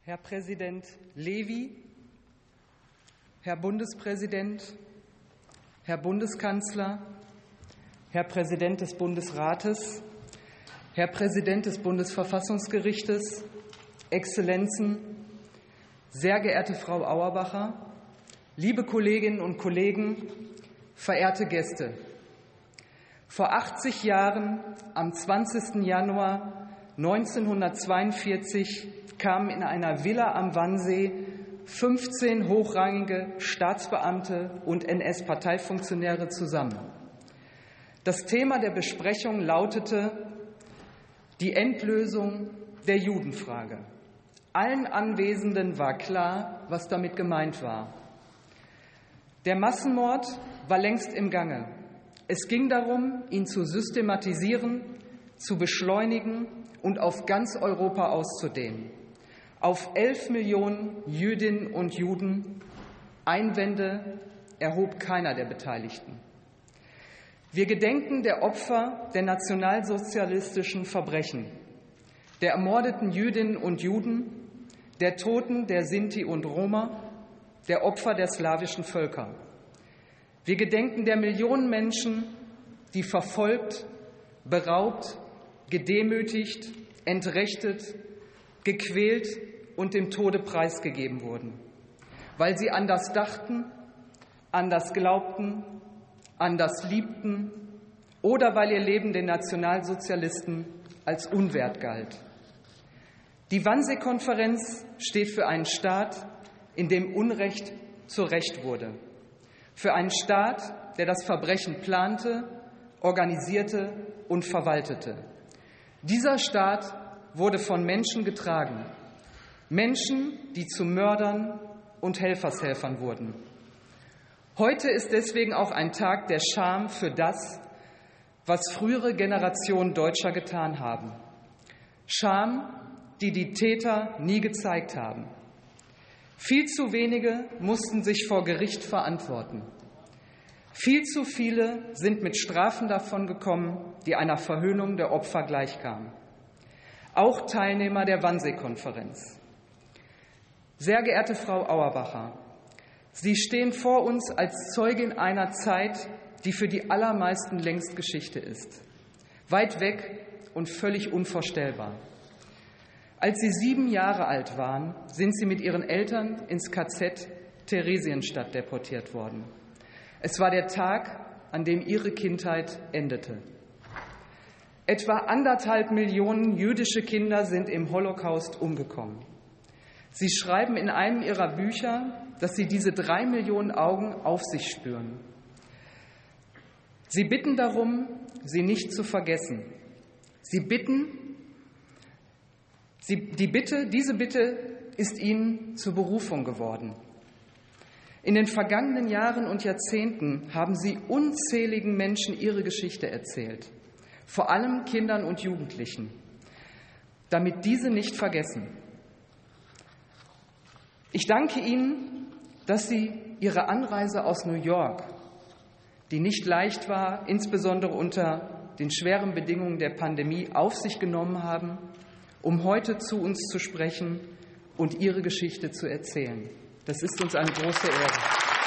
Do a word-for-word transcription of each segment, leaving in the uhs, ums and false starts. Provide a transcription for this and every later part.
Herr Präsident Levy, Herr Bundespräsident, Herr Bundeskanzler, Herr Präsident des Bundesrates, Herr Präsident des Bundesverfassungsgerichtes, Exzellenzen, sehr geehrte Frau Auerbacher, liebe Kolleginnen und Kollegen, verehrte Gäste! Vor achtzig Jahren, am zwanzigsten Januar neunzehnhundertzweiundvierzig, kamen in einer Villa am Wannsee fünfzehn hochrangige Staatsbeamte und N S-Parteifunktionäre zusammen. Das Thema der Besprechung lautete die Endlösung der Judenfrage. Allen Anwesenden war klar, was damit gemeint war. Der Massenmord war längst im Gange. Es ging darum, ihn zu systematisieren, zu beschleunigen und auf ganz Europa auszudehnen. Auf elf Millionen Jüdinnen und Juden. Einwände erhob keiner der Beteiligten. Wir gedenken der Opfer der nationalsozialistischen Verbrechen, der ermordeten Jüdinnen und Juden, der Toten der Sinti und Roma, der Opfer der slawischen Völker. Wir gedenken der Millionen Menschen, die verfolgt, beraubt, gedemütigt, entrechtet, gequält und dem Tode preisgegeben wurden, weil sie anders dachten, anders glaubten, anders liebten oder weil ihr Leben den Nationalsozialisten als unwert galt. Die Wannsee-Konferenz steht für einen Staat, in dem Unrecht zu Recht wurde, für einen Staat, der das Verbrechen plante, organisierte und verwaltete. Dieser Staat wurde von Menschen getragen, Menschen, die zu Mördern und Helfershelfern wurden. Heute ist deswegen auch ein Tag der Scham für das, was frühere Generationen Deutscher getan haben. Scham, die die Täter nie gezeigt haben. Viel zu wenige mussten sich vor Gericht verantworten. Viel zu viele sind mit Strafen davongekommen, die einer Verhöhnung der Opfer gleichkamen. Auch Teilnehmer der Wannsee-Konferenz. Sehr geehrte Frau Auerbacher, Sie stehen vor uns als Zeugin einer Zeit, die für die allermeisten längst Geschichte ist. Weit weg und völlig unvorstellbar. Als Sie sieben Jahre alt waren, sind Sie mit Ihren Eltern ins K Z Theresienstadt deportiert worden. Es war der Tag, an dem Ihre Kindheit endete. Etwa anderthalb Millionen jüdische Kinder sind im Holocaust umgekommen. Sie schreiben in einem Ihrer Bücher, dass Sie diese drei Millionen Augen auf sich spüren. Sie bitten darum, sie nicht zu vergessen. Sie bitten, sie, die Bitte, diese Bitte ist Ihnen zur Berufung geworden. In den vergangenen Jahren und Jahrzehnten haben Sie unzähligen Menschen ihre Geschichte erzählt, vor allem Kindern und Jugendlichen, damit diese nicht vergessen. Ich danke Ihnen, dass Sie Ihre Anreise aus New York, die nicht leicht war, insbesondere unter den schweren Bedingungen der Pandemie, auf sich genommen haben, um heute zu uns zu sprechen und Ihre Geschichte zu erzählen. Das ist uns eine große Ehre.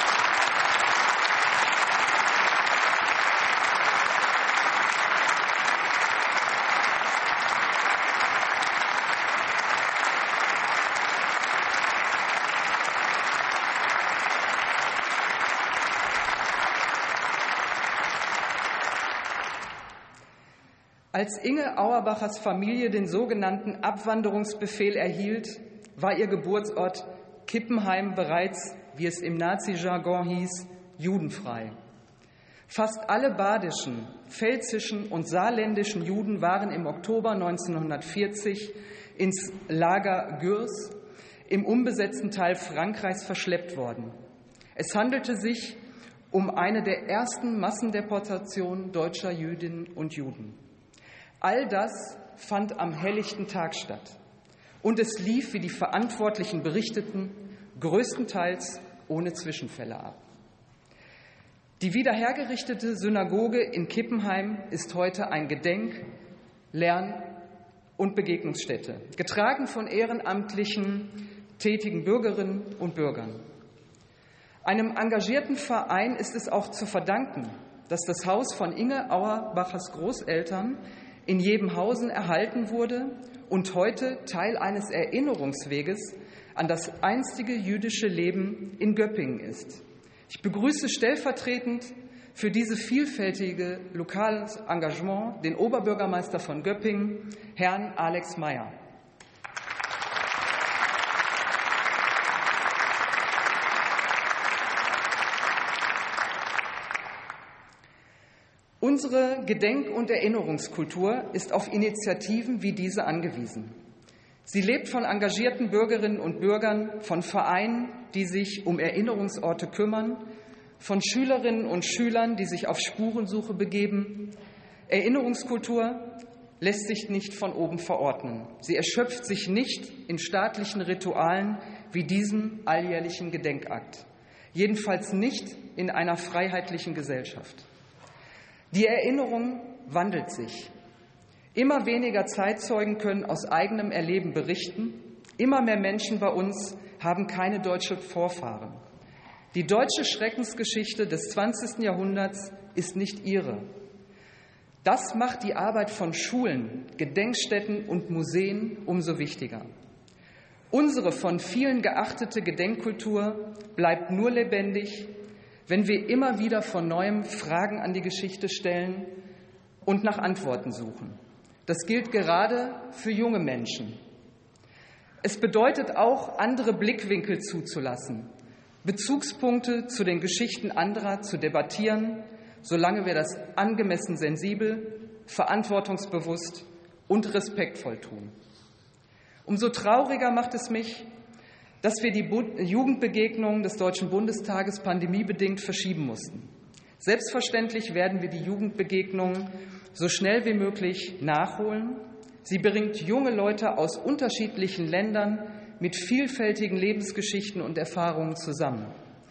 Als Inge Auerbachers Familie den sogenannten Abwanderungsbefehl erhielt, war ihr Geburtsort Kippenheim bereits, wie es im Nazi-Jargon hieß, judenfrei. Fast alle badischen, pfälzischen und saarländischen Juden waren im Oktober neunzehnhundertvierzig ins Lager Gürs im unbesetzten Teil Frankreichs verschleppt worden. Es handelte sich um eine der ersten Massendeportationen deutscher Jüdinnen und Juden. All das fand am helllichten Tag statt. Und es lief, wie die Verantwortlichen berichteten, größtenteils ohne Zwischenfälle ab. Die wiederhergerichtete Synagoge in Kippenheim ist heute ein Gedenk-, Lern- und Begegnungsstätte, getragen von ehrenamtlichen tätigen Bürgerinnen und Bürgern. Einem engagierten Verein ist es auch zu verdanken, dass das Haus von Inge Auerbachers Großeltern in Jebenhausen erhalten wurde und heute Teil eines Erinnerungsweges an das einstige jüdische Leben in Göppingen ist. Ich begrüße stellvertretend für dieses vielfältige lokales Engagement den Oberbürgermeister von Göppingen, Herrn Alex Meyer. Unsere Gedenk- und Erinnerungskultur ist auf Initiativen wie diese angewiesen. Sie lebt von engagierten Bürgerinnen und Bürgern, von Vereinen, die sich um Erinnerungsorte kümmern, von Schülerinnen und Schülern, die sich auf Spurensuche begeben. Erinnerungskultur lässt sich nicht von oben verordnen. Sie erschöpft sich nicht in staatlichen Ritualen wie diesem alljährlichen Gedenkakt. Jedenfalls nicht in einer freiheitlichen Gesellschaft. Die Erinnerung wandelt sich. Immer weniger Zeitzeugen können aus eigenem Erleben berichten. Immer mehr Menschen bei uns haben keine deutsche Vorfahren. Die deutsche Schreckensgeschichte des zwanzigsten Jahrhunderts ist nicht ihre. Das macht die Arbeit von Schulen, Gedenkstätten und Museen umso wichtiger. Unsere von vielen geachtete Gedenkkultur bleibt nur lebendig, wenn wir immer wieder von Neuem Fragen an die Geschichte stellen und nach Antworten suchen. Das gilt gerade für junge Menschen. Es bedeutet auch, andere Blickwinkel zuzulassen, Bezugspunkte zu den Geschichten anderer zu debattieren, solange wir das angemessen sensibel, verantwortungsbewusst und respektvoll tun. Umso trauriger macht es mich, dass wir die Jugendbegegnungen des Deutschen Bundestages pandemiebedingt verschieben mussten. Selbstverständlich werden wir die Jugendbegegnungen so schnell wie möglich nachholen. Sie bringt junge Leute aus unterschiedlichen Ländern mit vielfältigen Lebensgeschichten und Erfahrungen zusammen.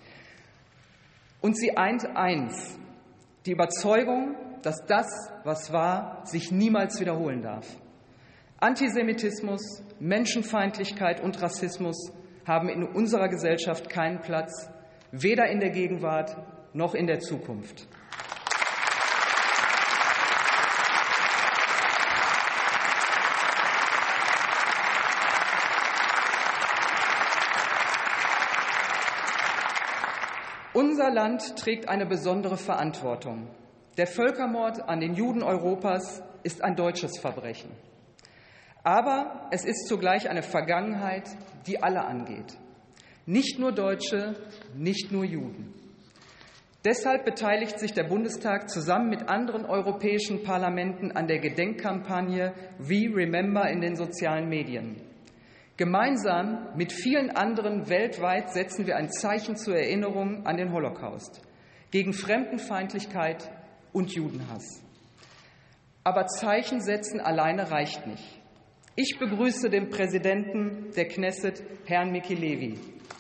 Und sie eint eins, die Überzeugung, dass das, was war, sich niemals wiederholen darf. Antisemitismus, Menschenfeindlichkeit und Rassismus haben in unserer Gesellschaft keinen Platz, weder in der Gegenwart noch in der Zukunft. Unser Land trägt eine besondere Verantwortung. Der Völkermord an den Juden Europas ist ein deutsches Verbrechen. Aber es ist zugleich eine Vergangenheit, die alle angeht. Nicht nur Deutsche, nicht nur Juden. Deshalb beteiligt sich der Bundestag zusammen mit anderen europäischen Parlamenten an der Gedenkkampagne We Remember in den sozialen Medien. Gemeinsam mit vielen anderen weltweit setzen wir ein Zeichen zur Erinnerung an den Holocaust, gegen Fremdenfeindlichkeit und Judenhass. Aber Zeichen setzen alleine reicht nicht. Ich begrüße den Präsidenten der Knesset, Herrn Miki Levy.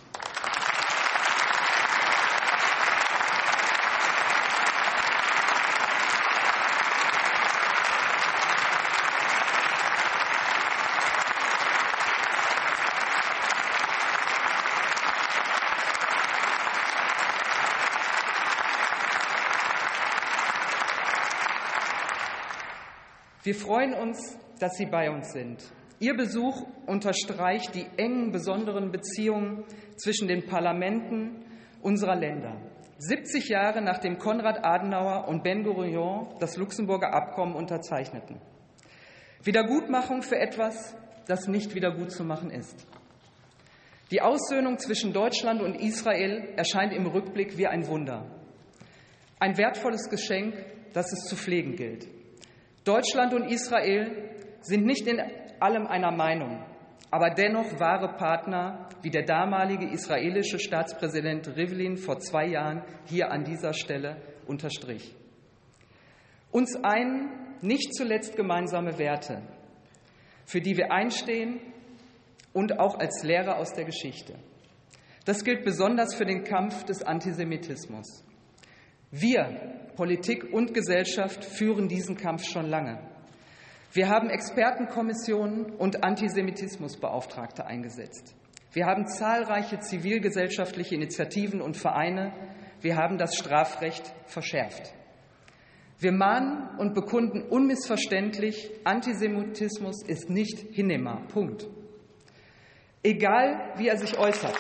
Wir freuen uns, dass Sie bei uns sind. Ihr Besuch unterstreicht die engen, besonderen Beziehungen zwischen den Parlamenten unserer Länder. siebzig Jahre nachdem Konrad Adenauer und Ben-Gurion das Luxemburger Abkommen unterzeichneten. Wiedergutmachung für etwas, das nicht wiedergutzumachen ist. Die Aussöhnung zwischen Deutschland und Israel erscheint im Rückblick wie ein Wunder. Ein wertvolles Geschenk, das es zu pflegen gilt. Deutschland und Israel sind nicht in allem einer Meinung, aber dennoch wahre Partner, wie der damalige israelische Staatspräsident Rivlin vor zwei Jahren hier an dieser Stelle unterstrich. Uns einen nicht zuletzt gemeinsame Werte, für die wir einstehen und auch als Lehre aus der Geschichte. Das gilt besonders für den Kampf des Antisemitismus. Wir, Politik und Gesellschaft, führen diesen Kampf schon lange. Wir haben Expertenkommissionen und Antisemitismusbeauftragte eingesetzt. Wir haben zahlreiche zivilgesellschaftliche Initiativen und Vereine. Wir haben das Strafrecht verschärft. Wir mahnen und bekunden unmissverständlich, Antisemitismus ist nicht hinnehmbar. Punkt. Egal, wie er sich äußert.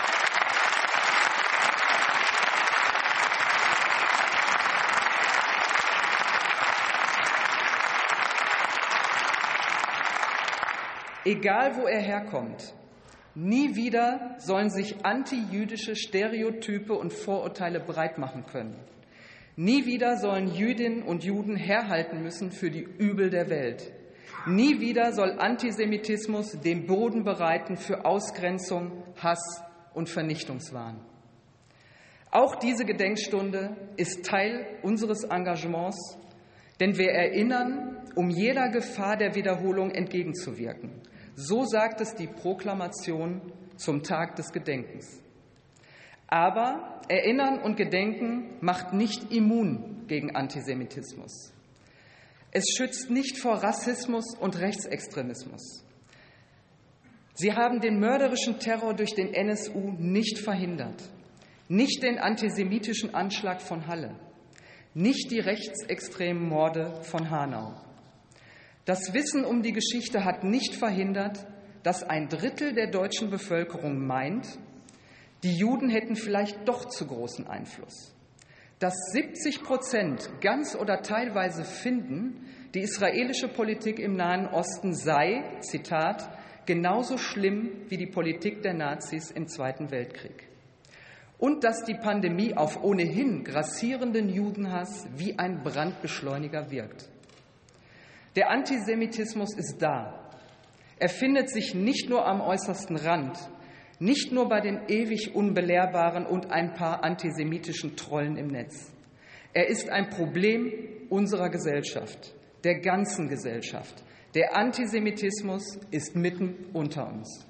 Egal, wo er herkommt, nie wieder sollen sich antijüdische Stereotype und Vorurteile breitmachen können. Nie wieder sollen Jüdinnen und Juden herhalten müssen für die Übel der Welt. Nie wieder soll Antisemitismus den Boden bereiten für Ausgrenzung, Hass und Vernichtungswahn. Auch diese Gedenkstunde ist Teil unseres Engagements, denn wir erinnern, um jeder Gefahr der Wiederholung entgegenzuwirken. So sagt es die Proklamation zum Tag des Gedenkens. Aber Erinnern und Gedenken macht nicht immun gegen Antisemitismus. Es schützt nicht vor Rassismus und Rechtsextremismus. Sie haben den mörderischen Terror durch den N S U nicht verhindert, nicht den antisemitischen Anschlag von Halle, nicht die rechtsextremen Morde von Hanau. Das Wissen um die Geschichte hat nicht verhindert, dass ein Drittel der deutschen Bevölkerung meint, die Juden hätten vielleicht doch zu großen Einfluss. Dass siebzig Prozent ganz oder teilweise finden, die israelische Politik im Nahen Osten sei, Zitat, genauso schlimm wie die Politik der Nazis im Zweiten Weltkrieg. Und dass die Pandemie auf ohnehin grassierenden Judenhass wie ein Brandbeschleuniger wirkt. Der Antisemitismus ist da. Er findet sich nicht nur am äußersten Rand, nicht nur bei den ewig Unbelehrbaren und ein paar antisemitischen Trollen im Netz. Er ist ein Problem unserer Gesellschaft, der ganzen Gesellschaft. Der Antisemitismus ist mitten unter uns.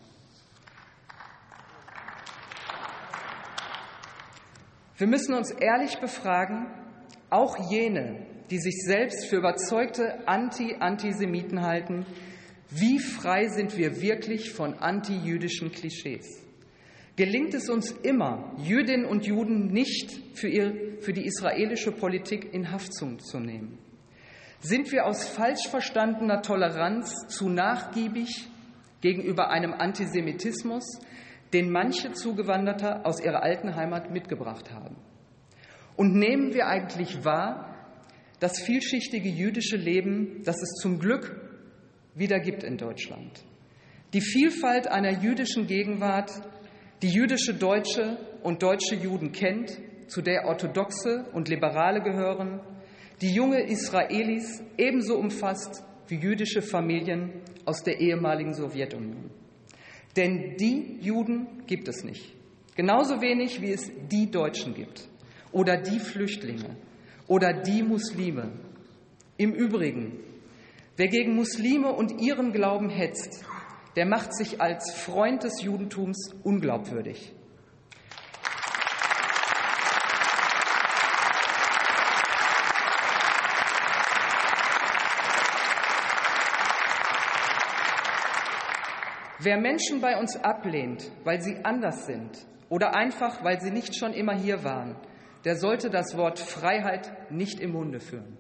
Wir müssen uns ehrlich befragen, auch jene, die sich selbst für überzeugte Anti-Antisemiten halten, wie frei sind wir wirklich von antijüdischen Klischees? Gelingt es uns immer, Jüdinnen und Juden nicht für, ihr, für die israelische Politik in Haftung zu nehmen? Sind wir aus falsch verstandener Toleranz zu nachgiebig gegenüber einem Antisemitismus, den manche Zugewanderte aus ihrer alten Heimat mitgebracht haben? Und nehmen wir eigentlich wahr, das vielschichtige jüdische Leben, das es zum Glück wieder gibt in Deutschland? Die Vielfalt einer jüdischen Gegenwart, die jüdische Deutsche und deutsche Juden kennt, zu der Orthodoxe und Liberale gehören, die junge Israelis ebenso umfasst wie jüdische Familien aus der ehemaligen Sowjetunion. Denn die Juden gibt es nicht. Genauso wenig, wie es die Deutschen gibt oder die Flüchtlinge oder die Muslime. Im Übrigen, wer gegen Muslime und ihren Glauben hetzt, der macht sich als Freund des Judentums unglaubwürdig. Wer Menschen bei uns ablehnt, weil sie anders sind oder einfach, weil sie nicht schon immer hier waren, der sollte das Wort Freiheit nicht im Munde führen.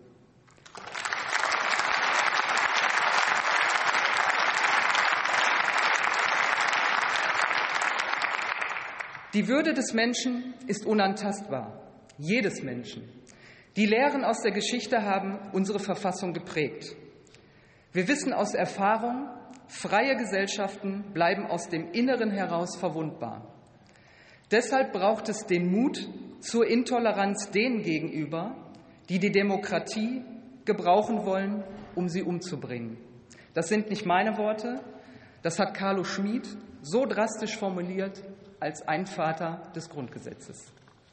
Die Würde des Menschen ist unantastbar, jedes Menschen. Die Lehren aus der Geschichte haben unsere Verfassung geprägt. Wir wissen aus Erfahrung, freie Gesellschaften bleiben aus dem Inneren heraus verwundbar. Deshalb braucht es den Mut zur Intoleranz denen gegenüber, die die Demokratie gebrauchen wollen, um sie umzubringen. Das sind nicht meine Worte, das hat Carlo Schmid so drastisch formuliert als ein Vater des Grundgesetzes.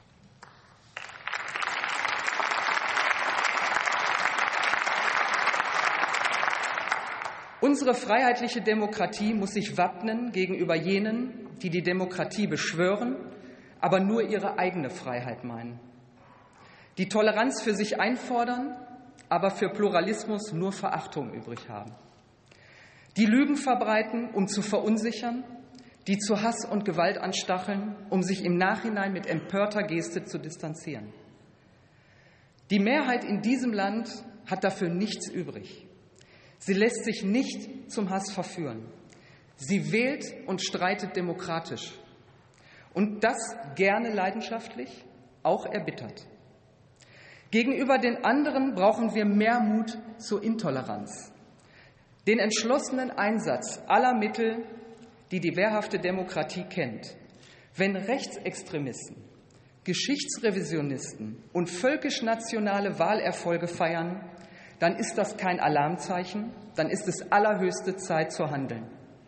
Unsere freiheitliche Demokratie muss sich wappnen gegenüber jenen, die die Demokratie beschwören, aber nur ihre eigene Freiheit meinen. Die Toleranz für sich einfordern, aber für Pluralismus nur Verachtung übrig haben. Die Lügen verbreiten, um zu verunsichern, die zu Hass und Gewalt anstacheln, um sich im Nachhinein mit empörter Geste zu distanzieren. Die Mehrheit in diesem Land hat dafür nichts übrig. Sie lässt sich nicht zum Hass verführen. Sie wählt und streitet demokratisch. Und das gerne leidenschaftlich, auch erbittert. Gegenüber den anderen brauchen wir mehr Mut zur Intoleranz, den entschlossenen Einsatz aller Mittel, die die wehrhafte Demokratie kennt. Wenn Rechtsextremisten, Geschichtsrevisionisten und völkisch-nationale Wahlerfolge feiern, dann ist das kein Alarmzeichen, dann ist es allerhöchste Zeit zu handeln.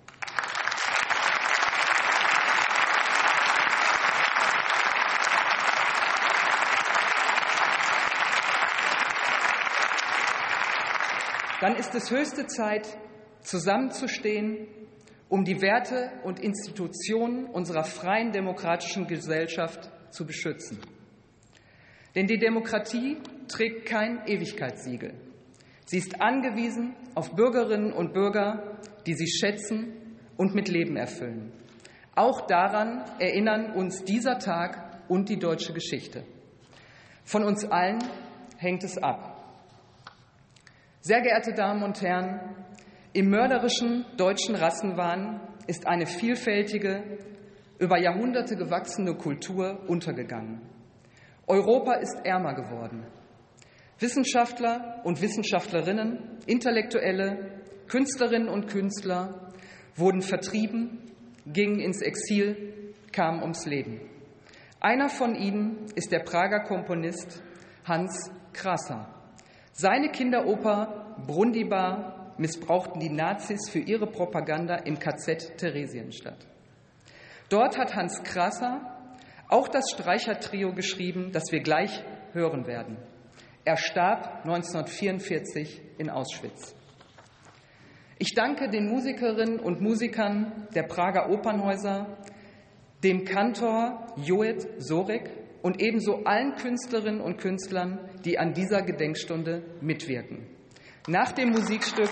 Dann ist es höchste Zeit, zusammenzustehen, um die Werte und Institutionen unserer freien demokratischen Gesellschaft zu beschützen. Denn die Demokratie trägt kein Ewigkeitssiegel. Sie ist angewiesen auf Bürgerinnen und Bürger, die sie schätzen und mit Leben erfüllen. Auch daran erinnern uns dieser Tag und die deutsche Geschichte. Von uns allen hängt es ab. Sehr geehrte Damen und Herren, im mörderischen deutschen Rassenwahn ist eine vielfältige, über Jahrhunderte gewachsene Kultur untergegangen. Europa ist ärmer geworden. Wissenschaftler und Wissenschaftlerinnen, Intellektuelle, Künstlerinnen und Künstler wurden vertrieben, gingen ins Exil, kamen ums Leben. Einer von ihnen ist der Prager Komponist Hans Krása. Seine Kinderoper Brundibar missbrauchten die Nazis für ihre Propaganda im K Z Theresienstadt. Dort hat Hans Krása auch das Streichertrio geschrieben, das wir gleich hören werden. Er starb neunzehnhundertvierundvierzig in Auschwitz. Ich danke den Musikerinnen und Musikern der Prager Opernhäuser, dem Kantor Joet Sorek und ebenso allen Künstlerinnen und Künstlern, die an dieser Gedenkstunde mitwirken. Nach dem Musikstück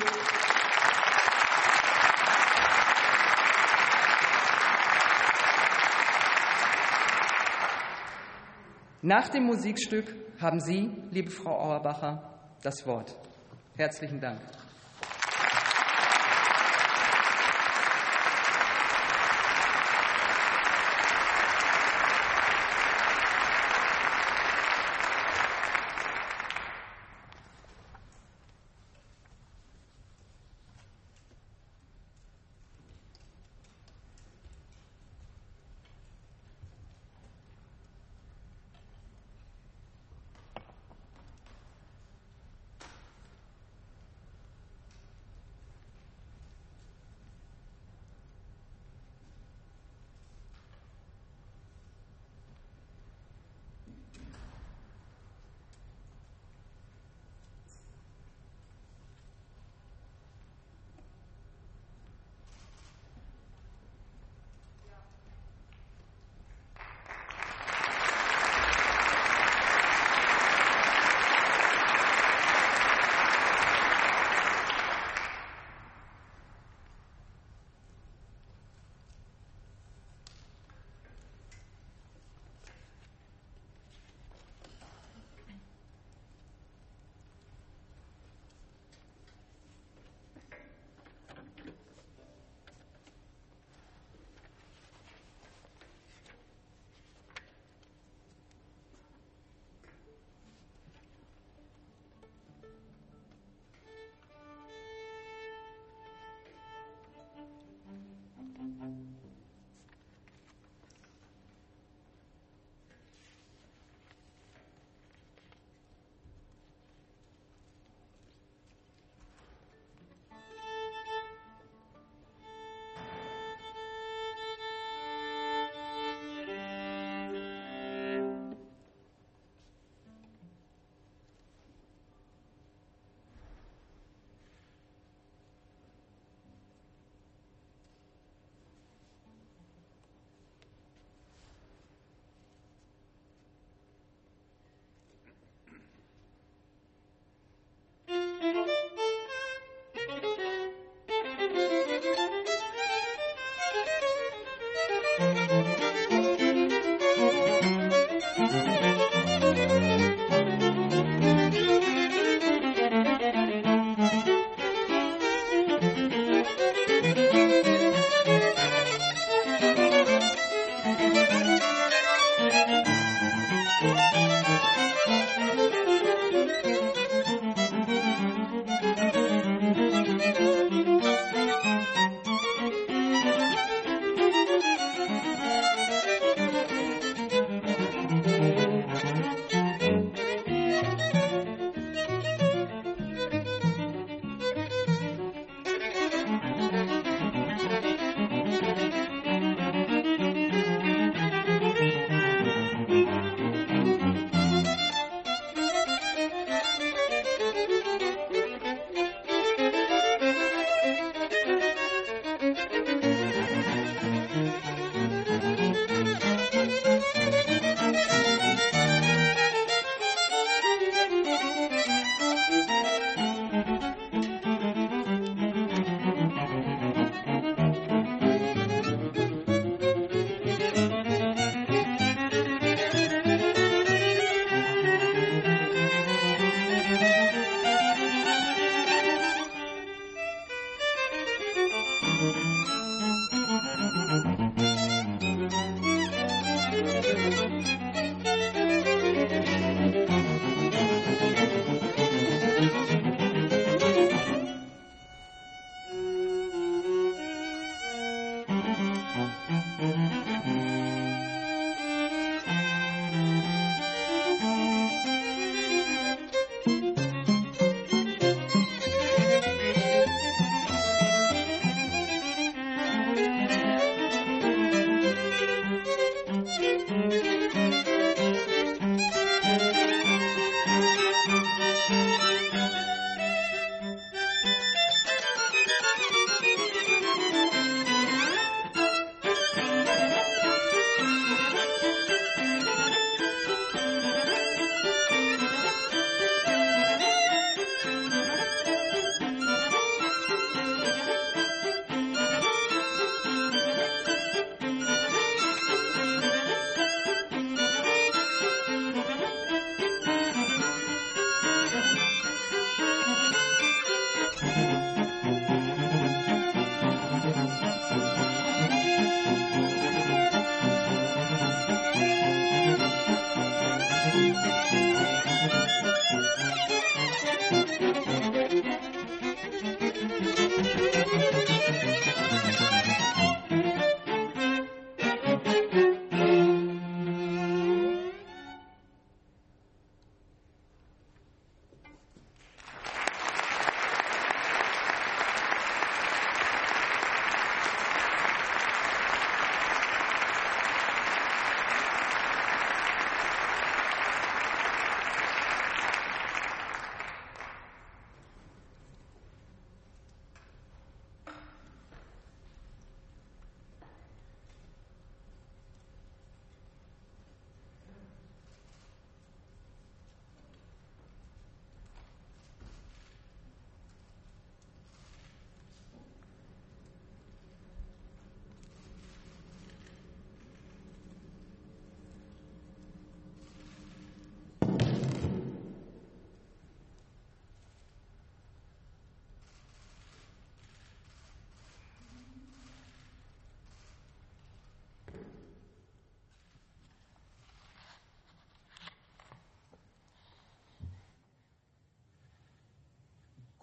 Nach dem Musikstück haben Sie, liebe Frau Auerbacher, das Wort. Herzlichen Dank.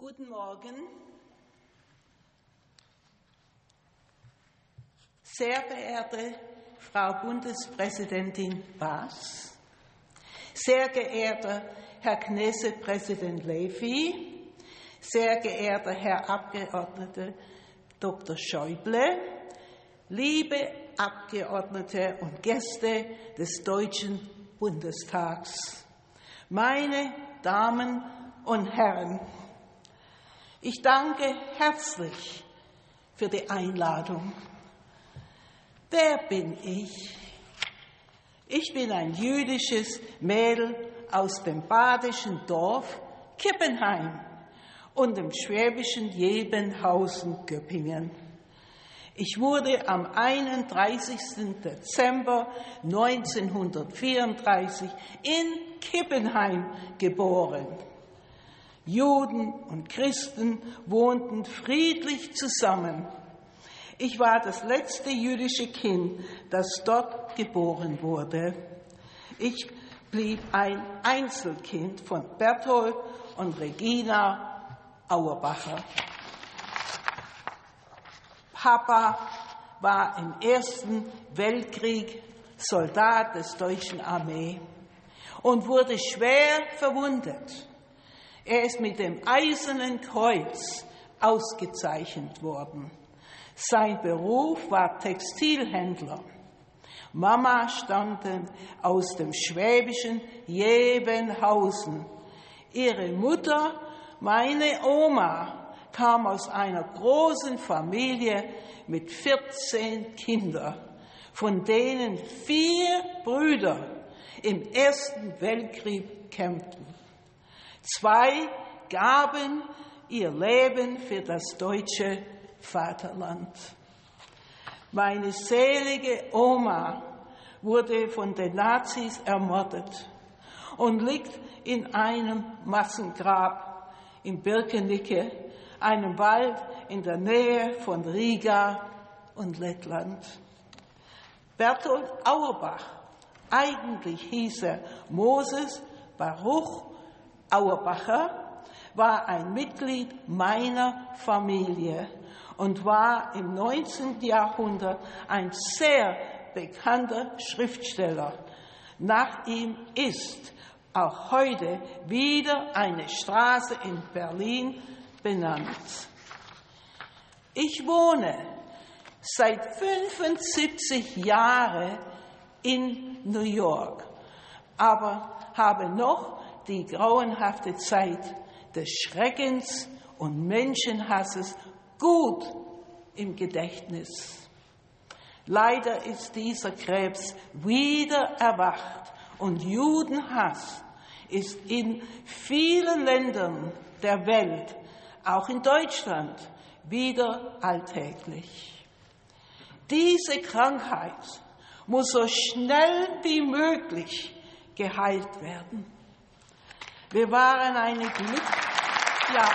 Guten Morgen. Sehr verehrte Frau Bundespräsidentin Baas, sehr geehrter Herr Knesset-Präsident Levy, sehr geehrter Herr Abgeordneter Doktor Schäuble, liebe Abgeordnete und Gäste des Deutschen Bundestags, meine Damen und Herren, ich danke herzlich für die Einladung. Wer bin ich? Ich bin ein jüdisches Mädel aus dem badischen Dorf Kippenheim und dem schwäbischen Jebenhausen-Göppingen. Ich wurde am einunddreißigsten Dezember neunzehnhundertvierunddreißig in Kippenheim geboren. Juden und Christen wohnten friedlich zusammen. Ich war das letzte jüdische Kind, das dort geboren wurde. Ich blieb ein Einzelkind von Berthold und Regina Auerbacher. Papa war im Ersten Weltkrieg Soldat des Deutschen Armee und wurde schwer verwundet. Er ist mit dem Eisernen Kreuz ausgezeichnet worden. Sein Beruf war Textilhändler. Mama stammte aus dem schwäbischen Jebenhausen. Ihre Mutter, meine Oma, kam aus einer großen Familie mit vierzehn Kindern, von denen vier Brüder im Ersten Weltkrieg kämpften. Zwei gaben ihr Leben für das deutsche Vaterland. Meine selige Oma wurde von den Nazis ermordet und liegt in einem Massengrab in Birkenicke, einem Wald in der Nähe von Riga und Lettland. Berthold Auerbach, eigentlich hieß er Moses Baruch Auerbacher, war ein Mitglied meiner Familie und war im neunzehnten Jahrhundert ein sehr bekannter Schriftsteller. Nach ihm ist auch heute wieder eine Straße in Berlin benannt. Ich wohne seit fünfundsiebzig Jahren in New York, aber habe noch die grauenhafte Zeit des Schreckens und Menschenhasses gut im Gedächtnis. Leider ist dieser Krebs wieder erwacht und Judenhass ist in vielen Ländern der Welt, auch in Deutschland, wieder alltäglich. Diese Krankheit muss so schnell wie möglich geheilt werden. Wir waren eine Glück... Ja.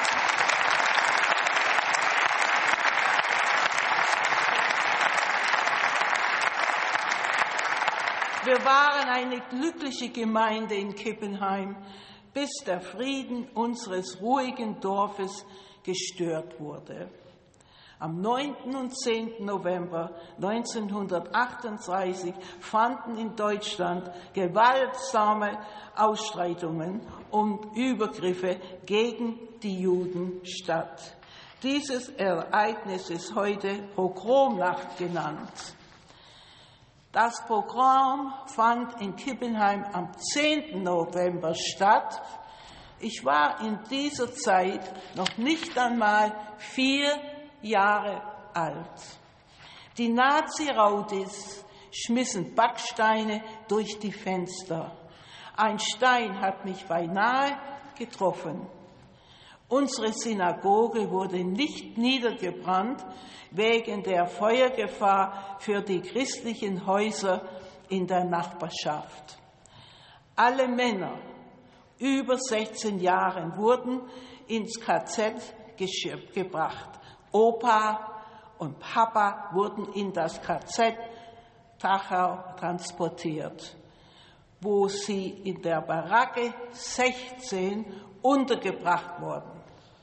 Wir waren eine glückliche Gemeinde in Kippenheim, bis der Frieden unseres ruhigen Dorfes gestört wurde. Am neunten und zehnten November neunzehnhundertachtunddreißig fanden in Deutschland gewaltsame Ausschreitungen und Übergriffe gegen die Juden statt. Dieses Ereignis ist heute Pogromnacht genannt. Das Pogrom fand in Kippenheim am zehnten November statt. Ich war in dieser Zeit noch nicht einmal vier Jahre alt. Die Nazi-Rautis schmissen Backsteine durch die Fenster. Ein Stein hat mich beinahe getroffen. Unsere Synagoge wurde nicht niedergebrannt wegen der Feuergefahr für die christlichen Häuser in der Nachbarschaft. Alle Männer über sechzehn Jahren wurden ins K Z gebracht. Opa und Papa wurden in das K Z Dachau transportiert, wo sie in der Baracke sechzehn untergebracht wurden.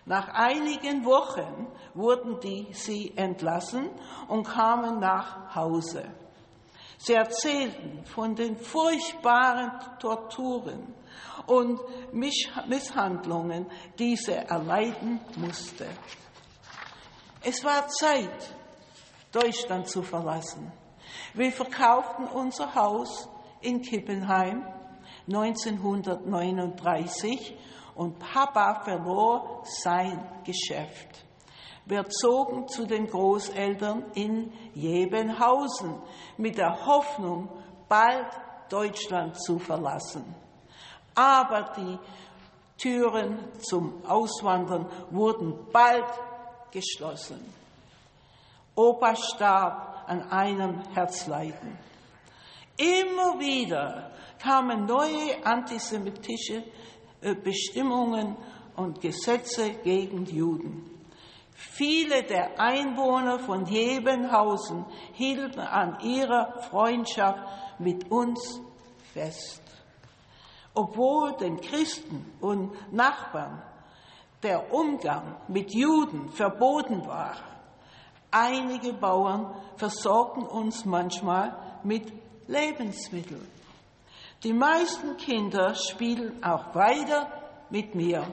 Nach einigen Wochen wurden die, sie entlassen und kamen nach Hause. Sie erzählten von den furchtbaren Torturen und Misshandlungen, die sie erleiden musste. Es war Zeit, Deutschland zu verlassen. Wir verkauften unser Haus in Kippenheim neunzehnhundertneununddreißig und Papa verlor sein Geschäft. Wir zogen zu den Großeltern in Jebenhausen mit der Hoffnung, bald Deutschland zu verlassen. Aber die Türen zum Auswandern wurden bald geschlossen. Opa starb an einem Herzleiden. Immer wieder kamen neue antisemitische Bestimmungen und Gesetze gegen Juden. Viele der Einwohner von Jebenhausen hielten an ihrer Freundschaft mit uns fest. Obwohl den Christen und Nachbarn der Umgang mit Juden verboten war. Einige Bauern versorgten uns manchmal mit Lebensmitteln. Die meisten Kinder spielten auch weiter mit mir.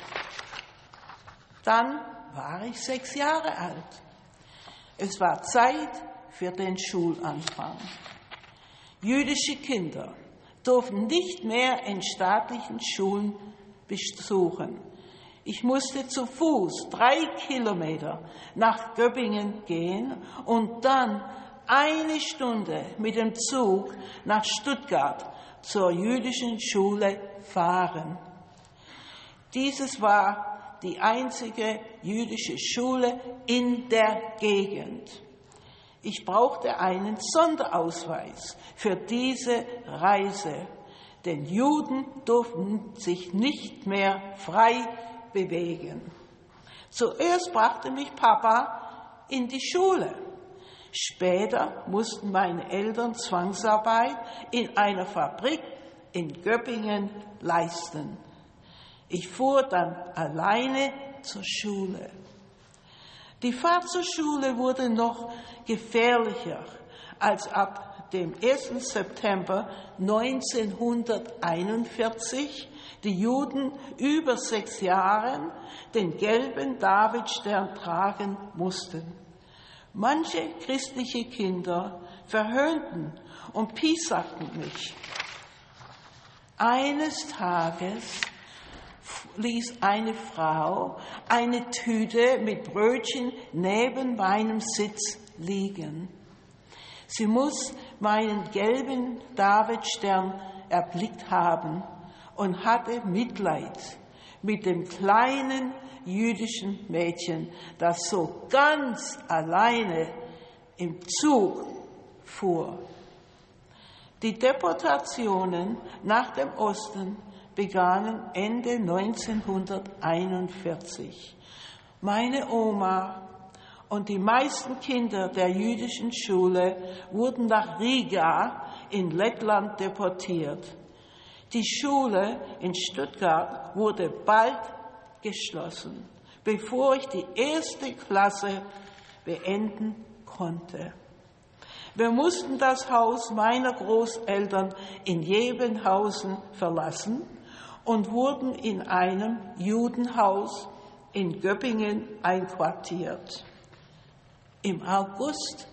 Dann war ich sechs Jahre alt. Es war Zeit für den Schulanfang. Jüdische Kinder durften nicht mehr in staatlichen Schulen besuchen. Ich musste zu Fuß drei Kilometer nach Göppingen gehen und dann eine Stunde mit dem Zug nach Stuttgart zur jüdischen Schule fahren. Dieses war die einzige jüdische Schule in der Gegend. Ich brauchte einen Sonderausweis für diese Reise, denn Juden durften sich nicht mehr frei bewegen. Zuerst brachte mich Papa in die Schule. Später mussten meine Eltern Zwangsarbeit in einer Fabrik in Göppingen leisten. Ich fuhr dann alleine zur Schule. Die Fahrt zur Schule wurde noch gefährlicher, als ab dem ersten September neunzehnhunderteinundvierzig die Juden über sechs Jahren den gelben Davidstern tragen mussten. Manche christliche Kinder verhöhnten und piesakten mich. Eines Tages ließ eine Frau eine Tüte mit Brötchen neben meinem Sitz liegen. Sie muss meinen gelben Davidstern erblickt haben und hatte Mitleid mit dem kleinen jüdischen Mädchen, das so ganz alleine im Zug fuhr. Die Deportationen nach dem Osten begannen Ende neunzehnhunderteinundvierzig. Meine Oma und die meisten Kinder der jüdischen Schule wurden nach Riga in Lettland deportiert. Die Schule in Stuttgart wurde bald geschlossen, bevor ich die erste Klasse beenden konnte. Wir mussten das Haus meiner Großeltern in Jebenhausen verlassen und wurden in einem Judenhaus in Göppingen einquartiert. Im August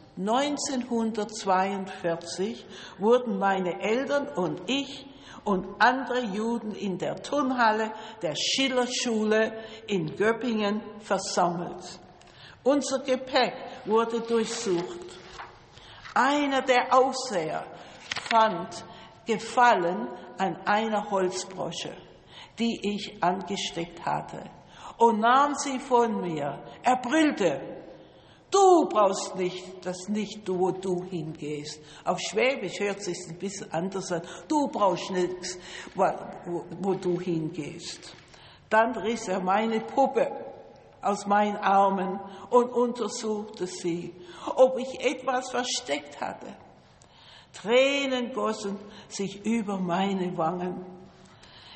neunzehnhundertzweiundvierzig wurden meine Eltern und ich und andere Juden in der Turnhalle der Schillerschule in Göppingen versammelt. Unser Gepäck wurde durchsucht. Einer der Aufseher fand Gefallen an einer Holzbrosche, die ich angesteckt hatte, und nahm sie von mir. Er brüllte: Du brauchst nicht, das nicht, wo du hingehst. Auf Schwäbisch hört sich ein bisschen anders an. Du brauchst nichts, wo, wo du hingehst. Dann riss er meine Puppe aus meinen Armen und untersuchte sie, ob ich etwas versteckt hatte. Tränen gossen sich über meine Wangen.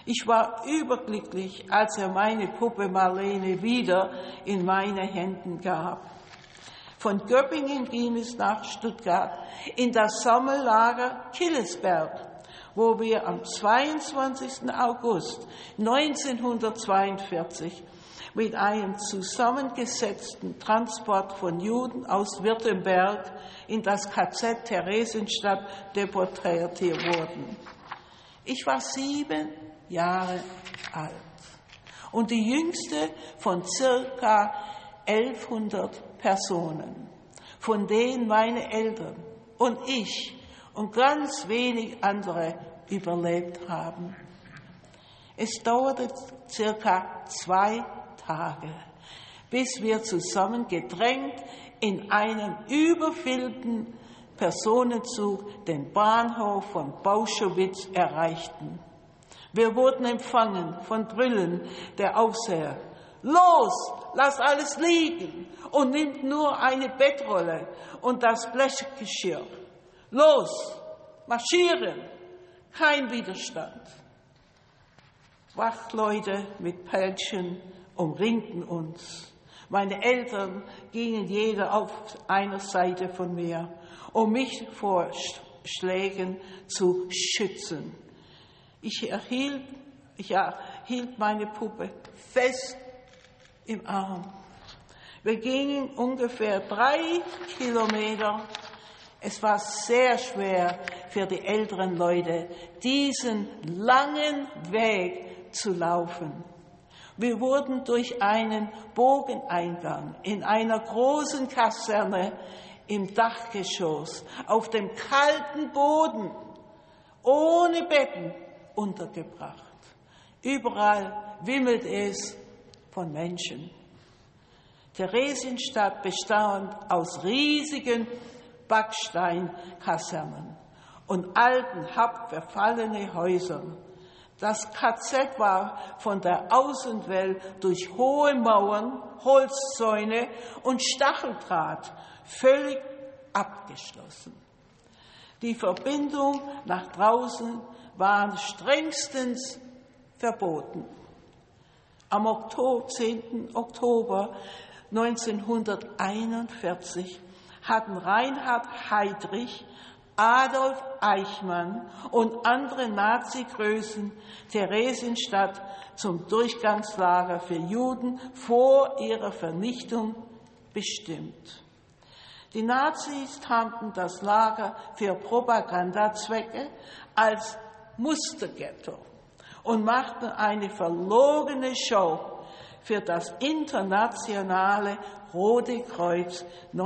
Ich war überglücklich, als er meine Puppe Marlene wieder in meine Händen gab. Von Göppingen ging es nach Stuttgart in das Sommerlager Killesberg, wo wir am zweiundzwanzigsten August neunzehnhundertzweiundvierzig mit einem zusammengesetzten Transport von Juden aus Württemberg in das K Z Theresienstadt deportiert wurden. Ich war sieben Jahre alt und die jüngste von circa elfhundert Personen, von denen meine Eltern und ich und ganz wenig andere überlebt haben. Es dauerte circa zwei Tage, bis wir zusammen gedrängt in einem überfüllten Personenzug den Bahnhof von Bauschowitz erreichten. Wir wurden empfangen von Brüllen der Aufseher. Los, lasst alles liegen und nimmt nur eine Bettrolle und das Blechgeschirr. Los, marschieren, kein Widerstand. Wachleute mit Pälchen umringten uns. Meine Eltern gingen jeder auf einer Seite von mir, um mich vor Schlägen zu schützen. Ich erhielt, ich erhielt meine Puppe fest im Arm. Wir gingen ungefähr drei Kilometer. Es war sehr schwer für die älteren Leute, diesen langen Weg zu laufen. Wir wurden durch einen Bogeneingang in einer großen Kaserne im Dachgeschoss auf dem kalten Boden ohne Betten untergebracht. Überall wimmelt es von Menschen. Theresienstadt bestand aus riesigen Backsteinkasernen und alten, halbverfallenen Häusern. Das K Z war von der Außenwelt durch hohe Mauern, Holzzäune und Stacheldraht völlig abgeschlossen. Die Verbindung nach draußen war strengstens verboten. Am zehnten Oktober neunzehnhunderteinundvierzig hatten Reinhard Heydrich, Adolf Eichmann und andere Nazi-Größen Theresienstadt zum Durchgangslager für Juden vor ihrer Vernichtung bestimmt. Die Nazis nannten das Lager für Propagandazwecke als Musterghetto und machten eine verlogene Show für das internationale Rote Kreuz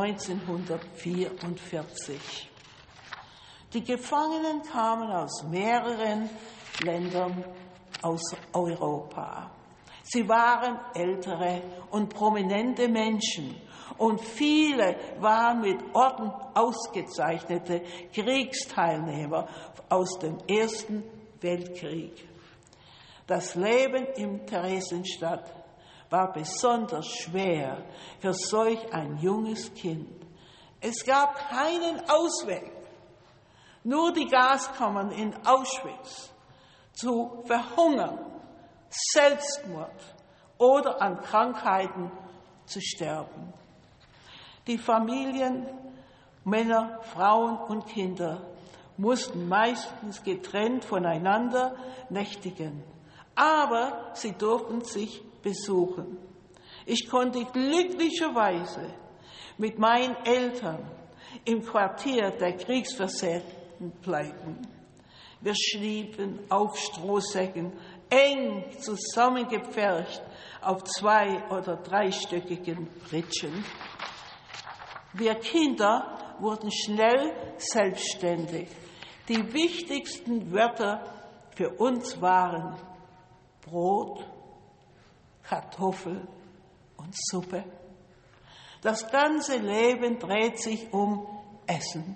neunzehnhundertvierundvierzig. Die Gefangenen kamen aus mehreren Ländern aus Europa. Sie waren ältere und prominente Menschen und viele waren mit Orden ausgezeichnete Kriegsteilnehmer aus dem Ersten Weltkrieg. Das Leben in Theresienstadt war besonders schwer für solch ein junges Kind. Es gab keinen Ausweg. Nur die Gaskammern in Auschwitz zu verhungern, Selbstmord oder an Krankheiten zu sterben. Die Familien, Männer, Frauen und Kinder mussten meistens getrennt voneinander nächtigen, aber sie durften sich besuchen. Ich konnte glücklicherweise mit meinen Eltern im Quartier der Kriegsversehrten bleiben. Wir schliefen auf Strohsäcken, eng zusammengepfercht auf zwei- oder dreistöckigen Pritschen. Wir Kinder wurden schnell selbstständig. Die wichtigsten Wörter für uns waren Brot, Kartoffel und Suppe. Das ganze Leben dreht sich um Essen.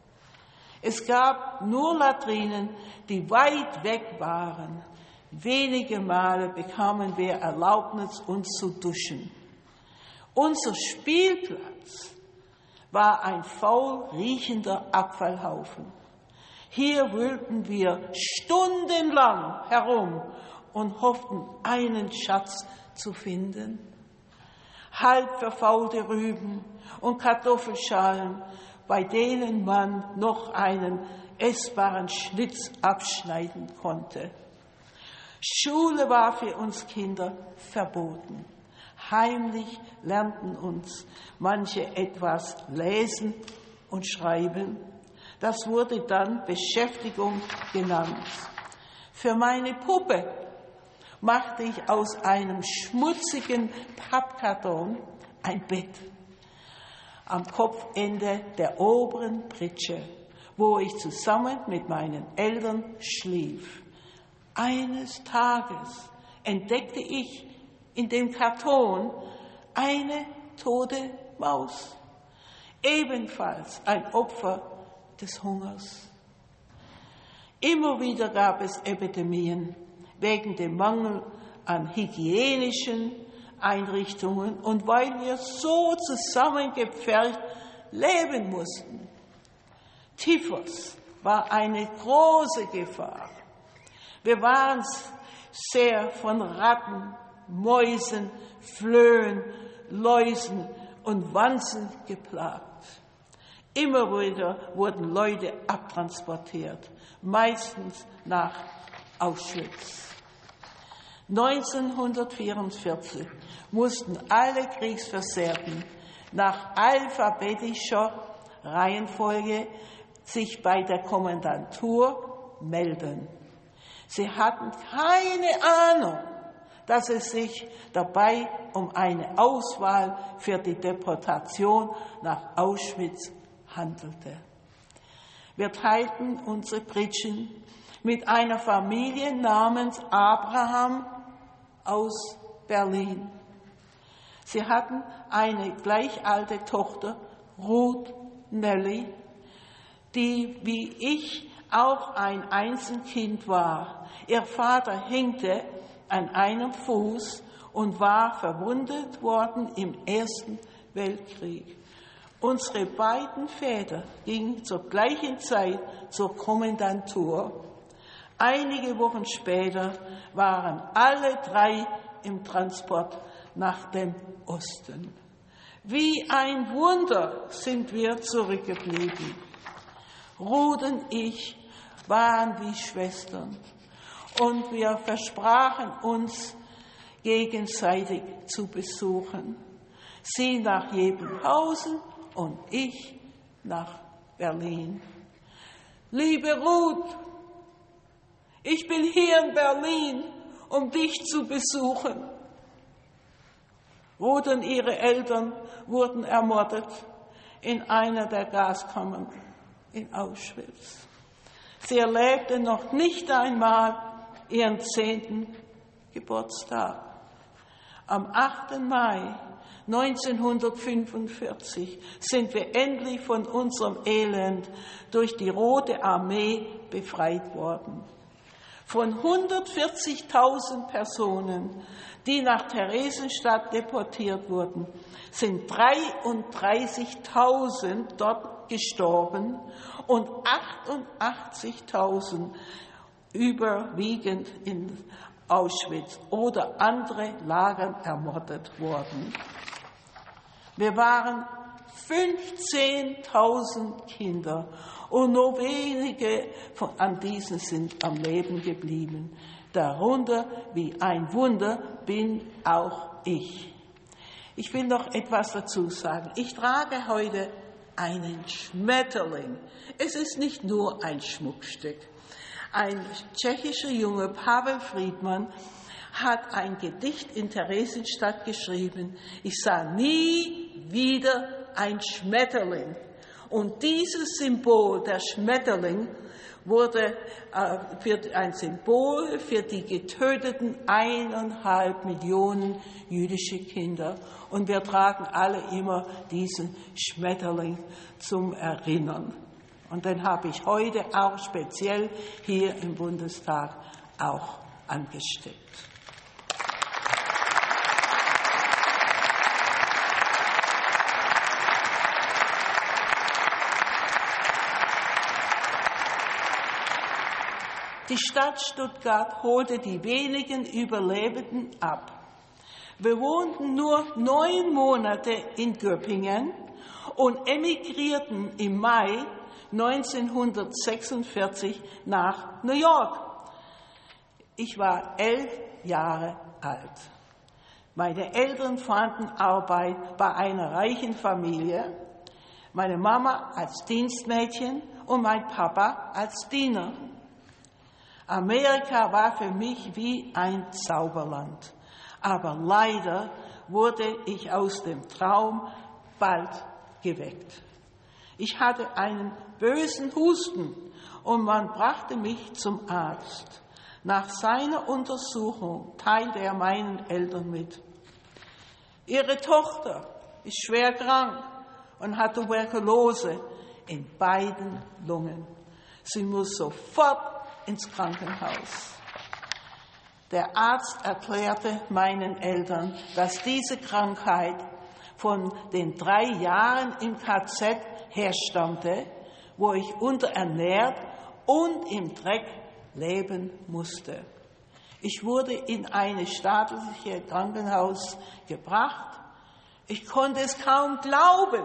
Es gab nur Latrinen, die weit weg waren. Wenige Male bekamen wir Erlaubnis, uns zu duschen. Unser Spielplatz war ein faul riechender Abfallhaufen. Hier wühlten wir stundenlang herum und hofften, einen Schatz zu finden. Halb verfaulte Rüben und Kartoffelschalen, bei denen man noch einen essbaren Schnitz abschneiden konnte. Schule war für uns Kinder verboten. Heimlich lernten uns manche etwas lesen und schreiben. Das wurde dann Beschäftigung genannt. Für meine Puppe machte ich aus einem schmutzigen Pappkarton ein Bett am Kopfende der oberen Pritsche, wo ich zusammen mit meinen Eltern schlief. Eines Tages entdeckte ich in dem Karton eine tote Maus, ebenfalls ein Opfer des Hungers. Immer wieder gab es Epidemien wegen dem Mangel an hygienischen Einrichtungen und weil wir so zusammengepfercht leben mussten. Typhus war eine große Gefahr. Wir waren sehr von Ratten, Mäusen, Flöhen, Läusen und Wanzen geplagt. Immer wieder wurden Leute abtransportiert, meistens nach Auschwitz. neunzehnhundertvierundvierzig mussten alle Kriegsversehrten nach alphabetischer Reihenfolge sich bei der Kommandantur melden. Sie hatten keine Ahnung, dass es sich dabei um eine Auswahl für die Deportation nach Auschwitz handelte. Wir teilten unsere Pritschen mit einer Familie namens Abraham aus Berlin. Sie hatten eine gleich alte Tochter, Ruth Nelly, die wie ich auch ein Einzelkind war. Ihr Vater hängte an einem Fuß und war verwundet worden im Ersten Weltkrieg. Unsere beiden Väter gingen zur gleichen Zeit zur Kommandantur. Einige Wochen später waren alle drei im Transport nach dem Osten. Wie ein Wunder sind wir zurückgeblieben. Ruth und ich waren wie Schwestern und wir versprachen uns, gegenseitig zu besuchen. Sie nach Jebenhausen und ich nach Berlin. Liebe Ruth, ich bin hier in Berlin, um dich zu besuchen. Ruth und ihre Eltern wurden ermordet in einer der Gaskammern in Auschwitz. Sie erlebte noch nicht einmal ihren zehnten Geburtstag. Am achten Mai neunzehnhundertfünfundvierzig sind wir endlich von unserem Elend durch die Rote Armee befreit worden. Von hundertvierzigtausend Personen, die nach Theresienstadt deportiert wurden, sind dreiunddreißigtausend dort gestorben und achtundachtzigtausend überwiegend in Auschwitz oder andere Lagern ermordet worden. Wir waren fünfzehntausend Kinder und nur wenige von an diesen sind am Leben geblieben. Darunter, wie ein Wunder, bin auch ich. Ich will noch etwas dazu sagen. Ich trage heute einen Schmetterling. Es ist nicht nur ein Schmuckstück. Ein tschechischer Junge, Pavel Friedman, hat ein Gedicht in Theresienstadt geschrieben. Ich sah nie wieder ein Schmetterling. Und dieses Symbol, der Schmetterling, wurde äh, für ein Symbol für die getöteten eineinhalb Millionen jüdische Kinder. Und wir tragen alle immer diesen Schmetterling zum Erinnern. Und den habe ich heute auch speziell hier im Bundestag auch angesteckt. Die Stadt Stuttgart holte die wenigen Überlebenden ab. Wir wohnten nur neun Monate in Göppingen und emigrierten im Mai neunzehnhundertsechsundvierzig nach New York. Ich war elf Jahre alt. Meine Eltern fanden Arbeit bei einer reichen Familie, meine Mama als Dienstmädchen und mein Papa als Diener. Amerika war für mich wie ein Zauberland, aber leider wurde ich aus dem Traum bald geweckt. Ich hatte einen bösen Husten und man brachte mich zum Arzt. Nach seiner Untersuchung teilte er meinen Eltern mit: Ihre Tochter ist schwer krank und hat Tuberkulose in beiden Lungen. Sie muss sofort ins Krankenhaus. Der Arzt erklärte meinen Eltern, dass diese Krankheit von den drei Jahren im K Z herstammte, wo ich unterernährt und im Dreck leben musste. Ich wurde in ein staatliches Krankenhaus gebracht. Ich konnte es kaum glauben,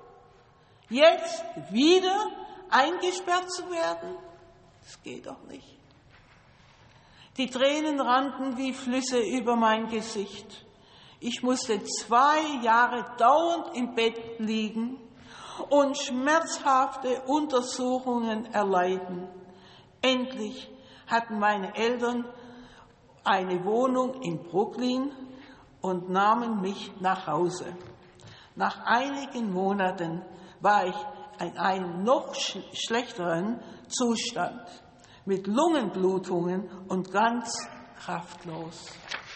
jetzt wieder eingesperrt zu werden. Das geht doch nicht. Die Tränen rannten wie Flüsse über mein Gesicht. Ich musste zwei Jahre dauernd im Bett liegen und schmerzhafte Untersuchungen erleiden. Endlich hatten meine Eltern eine Wohnung in Brooklyn und nahmen mich nach Hause. Nach einigen Monaten war ich in einem noch schlechteren Zustand, mit Lungenblutungen und ganz kraftlos.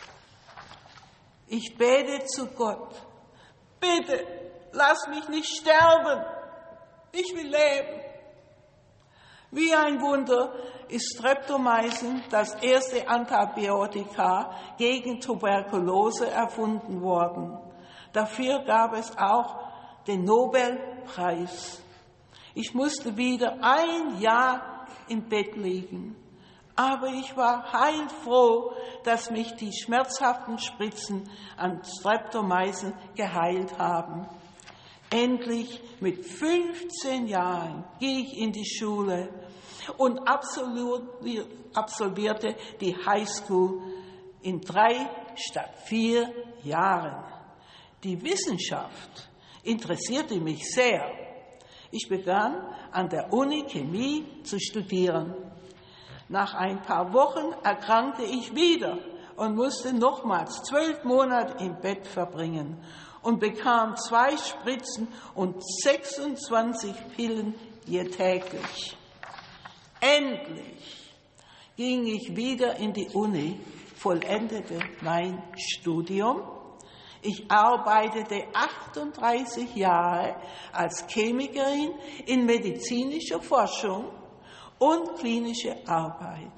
Ich bete zu Gott: Bitte, lass mich nicht sterben. Ich will leben. Wie ein Wunder ist Streptomycin, das erste Antibiotika gegen Tuberkulose, erfunden worden. Dafür gab es auch den Nobelpreis. Ich musste wieder ein Jahr im Bett liegen. Aber ich war heilfroh, dass mich die schmerzhaften Spritzen an Streptomycin geheilt haben. Endlich mit fünfzehn Jahren ging ich in die Schule und absolvierte die Highschool in drei statt vier Jahren. Die Wissenschaft interessierte mich sehr. Ich begann an der Uni Chemie zu studieren. Nach ein paar Wochen erkrankte ich wieder und musste nochmals zwölf Monate im Bett verbringen und bekam zwei Spritzen und sechsundzwanzig Pillen je täglich. Endlich ging ich wieder in die Uni, vollendete mein Studium. Ich arbeitete achtunddreißig Jahre als Chemikerin in medizinischer Forschung und klinische Arbeit.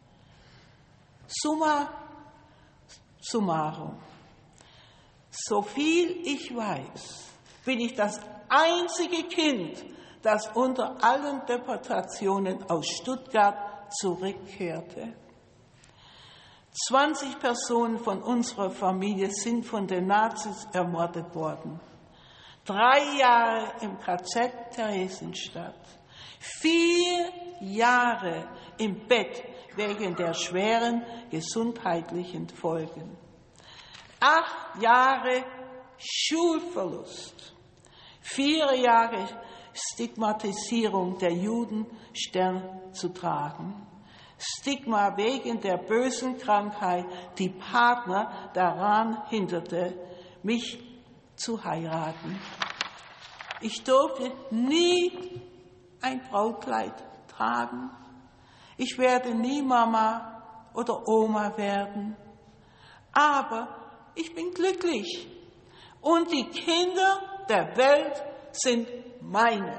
Summa summarum. So viel ich weiß, bin ich das einzige Kind, das unter allen Deportationen aus Stuttgart zurückkehrte. zwanzig Personen von unserer Familie sind von den Nazis ermordet worden. Drei Jahre im K Z Theresienstadt. Vier Jahre im Bett wegen der schweren gesundheitlichen Folgen. Acht Jahre Schulverlust. Vier Jahre Stigmatisierung der Juden, Stern zu tragen. Stigma wegen der bösen Krankheit, die Partner daran hinderte, mich zu heiraten. Ich durfte nie ein Brautkleid tragen. Ich werde nie Mama oder Oma werden. Aber ich bin glücklich. Und die Kinder der Welt sind meine.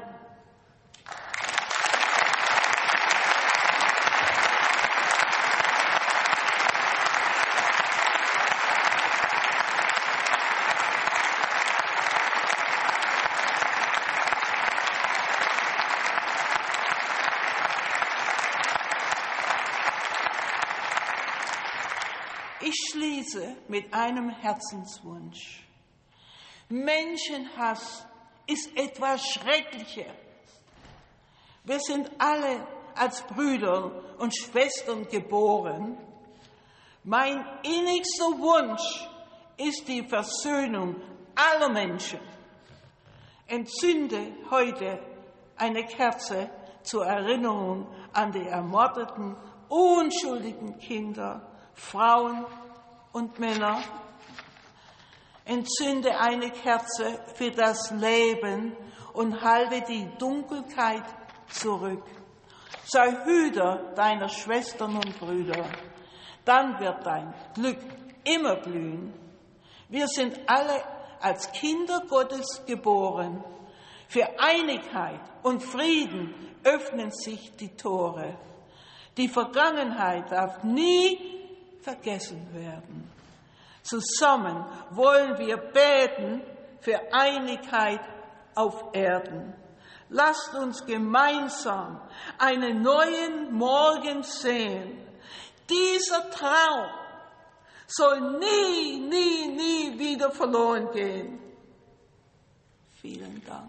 Ich schließe mit einem Herzenswunsch. Menschenhass ist etwas Schreckliches. Wir sind alle als Brüder und Schwestern geboren. Mein innigster Wunsch ist die Versöhnung aller Menschen. Entzünde heute eine Kerze zur Erinnerung an die ermordeten, unschuldigen Kinder, Frauen und Männer. Entzünde eine Kerze für das Leben und halte die Dunkelheit zurück. Sei Hüter deiner Schwestern und Brüder, dann wird dein Glück immer blühen. Wir sind alle als Kinder Gottes geboren. Für Einigkeit und Frieden öffnen sich die Tore. Die Vergangenheit darf nie vergessen werden. Zusammen wollen wir beten für Einigkeit auf Erden. Lasst uns gemeinsam einen neuen Morgen sehen. Dieser Traum soll nie, nie, nie wieder verloren gehen. Vielen Dank.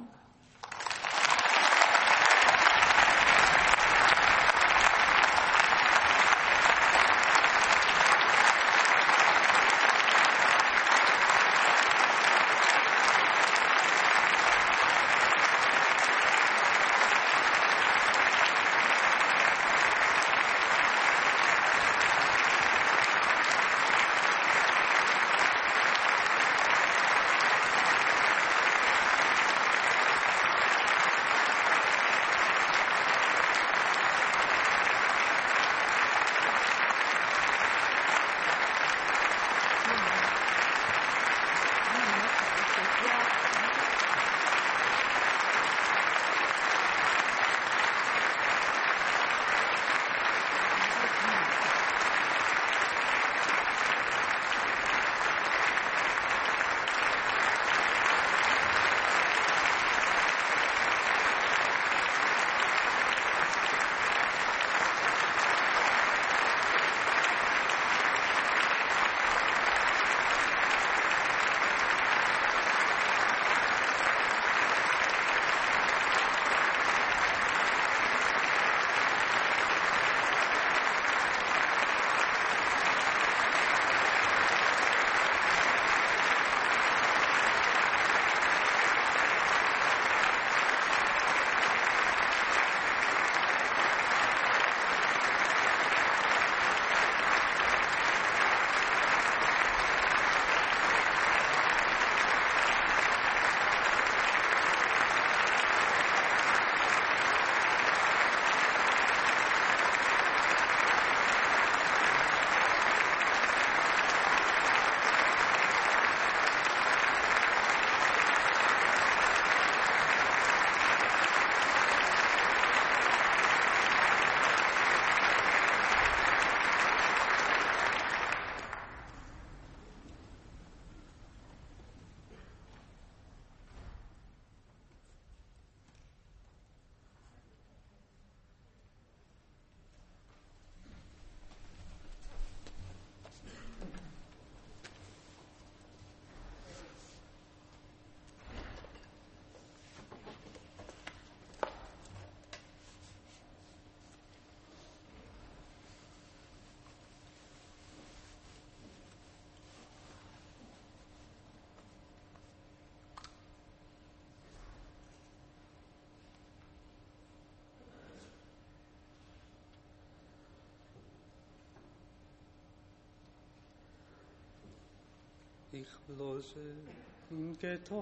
Ich blase in Gitter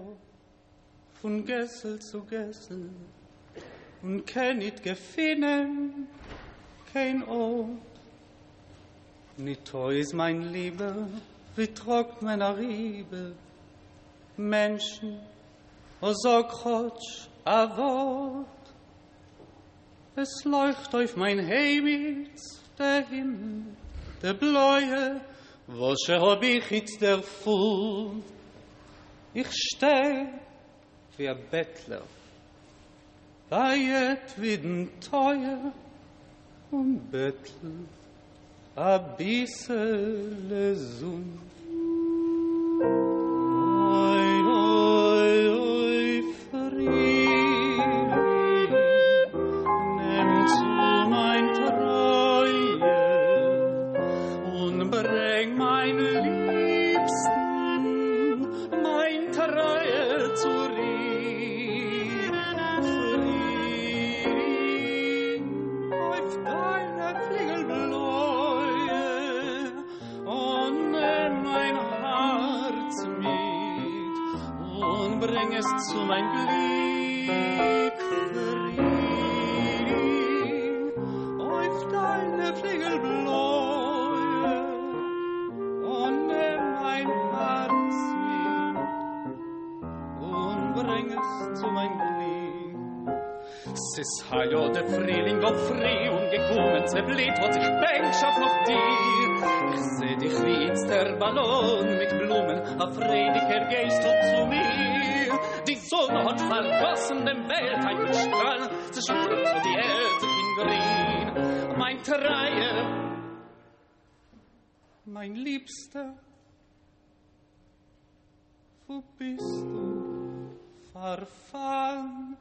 von Gessel zu Gessel und kenn nicht gefinnen, kein Ort. Nicht treu ist mein Liebe, wie trock meiner Riebe. Menschen, o so krotsch, a Wort. Es leucht auf mein Heimitz, der Himmel, der Bläue, was hab ich jetzt erfuhr? Ich steh wie ein Bettler, bei jedem Teuer und Bettel. a bissele Sonn. Oi, oi, oi, Frühling, nimm zu mein Treue und bring mein Liebsten, mein Treue zurück. Frühling, auf deine Flügelbläue und nimm mein Herz mit und bring es zu mein Glück. Frühling, auf deine Flügelbläue und nimm mein Herz mit und bring es zu mein Glück. Es ist ja der Frühling auf früh und gekommen, zwei Blätt hat sich Bänkschaft noch dir. Ich seh dich wie ins der Ballon mit Blumen, auf Frediger gehst du zu mir. Die Sonne hat vergossen dem Weltteil Strahl, sie schüttelt so die Erde in grün. Mein Treier, mein Liebster, wo bist du verfahren?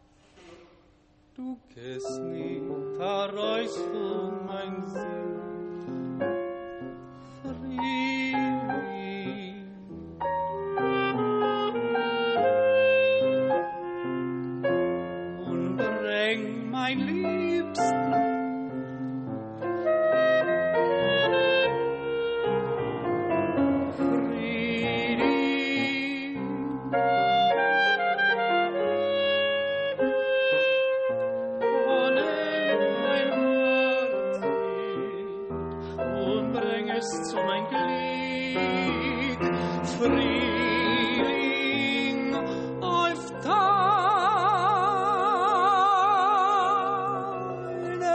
Du gehst nicht heraus von mein Sinn. Frühling, und bring mein Liebsten Frühling, und nimm mein Herz mit und bring es zu mein Glück. Frühling, auf deine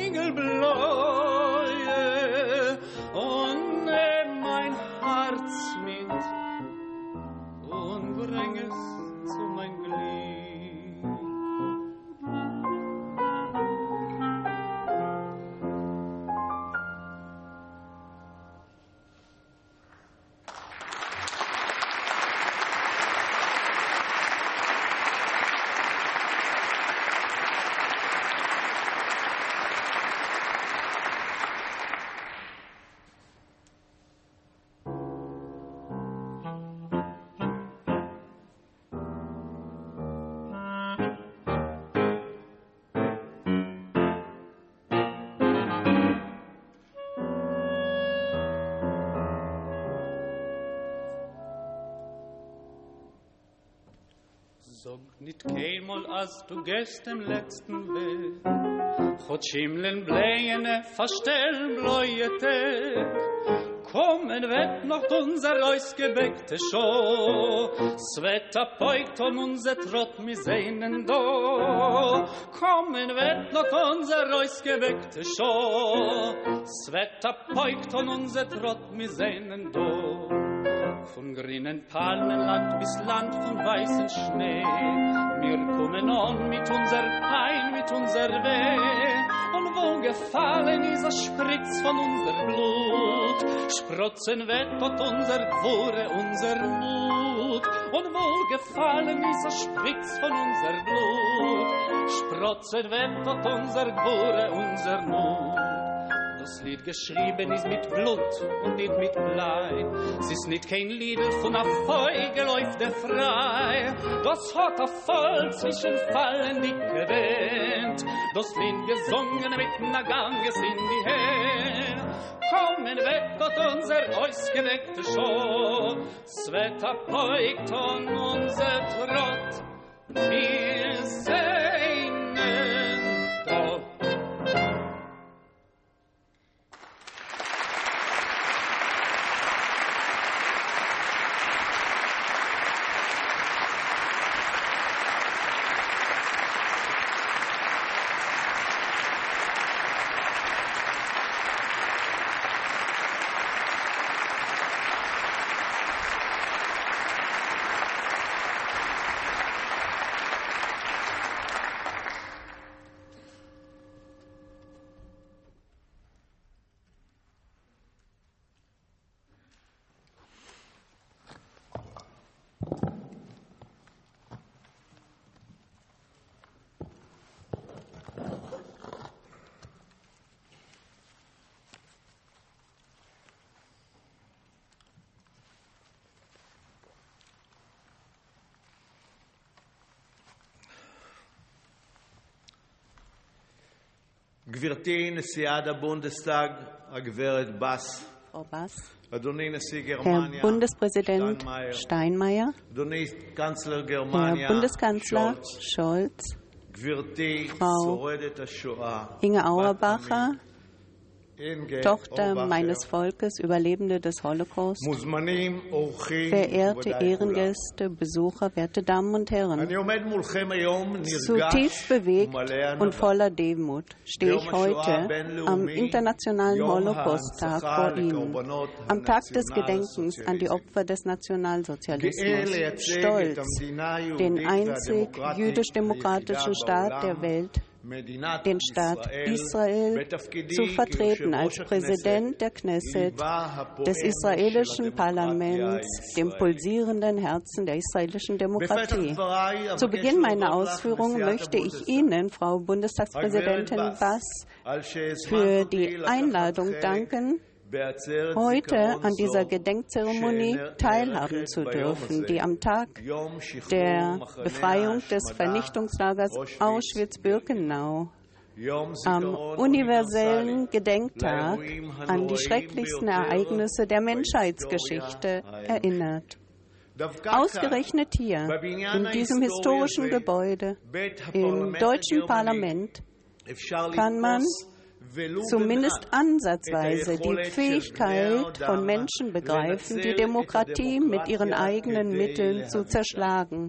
Flügelbläue und nimm mein Herz mit und bring es zu mein Glück. Sag nicht keinmal, als du gehst im letzten Weg, Chod schimmeln bläene, verstellen bläue Tag. Kommen wird noch unser ausgebeckte Show, das Wetter beugt und unser Trott mit seinen da. Kommen wird noch unser ausgebeckte Show, das Wetter beugt und unser Trott mit seinen da. Von grünen Palmenland bis Land von weißen Schnee, wir kommen an mit unser Pein, mit unser Weh. Und wo gefallen ist ein Spritz von unser Blut, sprotzen wird dort unser Gwure, unser Mut. Und wo gefallen ist ein Spritz von unser Blut, sprotzen wird dort unser Gwure, unser Mut. Das Lied geschrieben ist mit Blut und nicht mit Blei. Es ist nicht kein Lied von a Vogel läuft der frei. Das hat a voll zwischen Fallen dicke Wind. Das Lied gesungen mit na Ganges in die Hände. Kommen wird dort unser ausgeweckte Show. Das Wetter beugt und unser Trott. Wir singen dort. גברתי נשיאת הבונדסטאג, הגברת בס, Frau Bass, אדוני נשיא Herr גרמניה, Bundespräsident שטיינמאייר, Steinmeier, אדוני קנצלר Herr גרמניה, Bundeskanzler שולץ, Scholz, גברתי Frau שורדת השואה, Inge בת Auerbacher, עמי, אינגה Tochter אורבאcher, meines Volkes, Überlebende des Holocaust, מוזמנים, אורחים, verehrte מכובדיי כולם. Ehrengäste, Besucher, werte Damen und Herren, אני עומד מולכם היום נרגש zutiefst bewegt ומלא und ענווה. voller Demut stehe ich heute am Internationalen Holocaust-Tag vor Ihnen, am Tag des Gedenkens an die Opfer des Nationalsozialismus, stolz, den einzig jüdisch-demokratischen Staat der Welt, den Staat Israel, zu vertreten als Präsident der Knesset, des israelischen Parlaments, dem pulsierenden Herzen der israelischen Demokratie. Zu Beginn meiner Ausführungen möchte ich Ihnen, Frau Bundestagspräsidentin Bass, für die Einladung danken, heute an dieser Gedenkzeremonie teilhaben zu dürfen, die am Tag der Befreiung des Vernichtungslagers Auschwitz-Birkenau, am universellen Gedenktag an die schrecklichsten Ereignisse der Menschheitsgeschichte erinnert. Ausgerechnet hier, in diesem historischen Gebäude, im deutschen Parlament, kann man zumindest ansatzweise die Fähigkeit von Menschen begreifen, die Demokratie mit ihren eigenen Mitteln zu zerschlagen.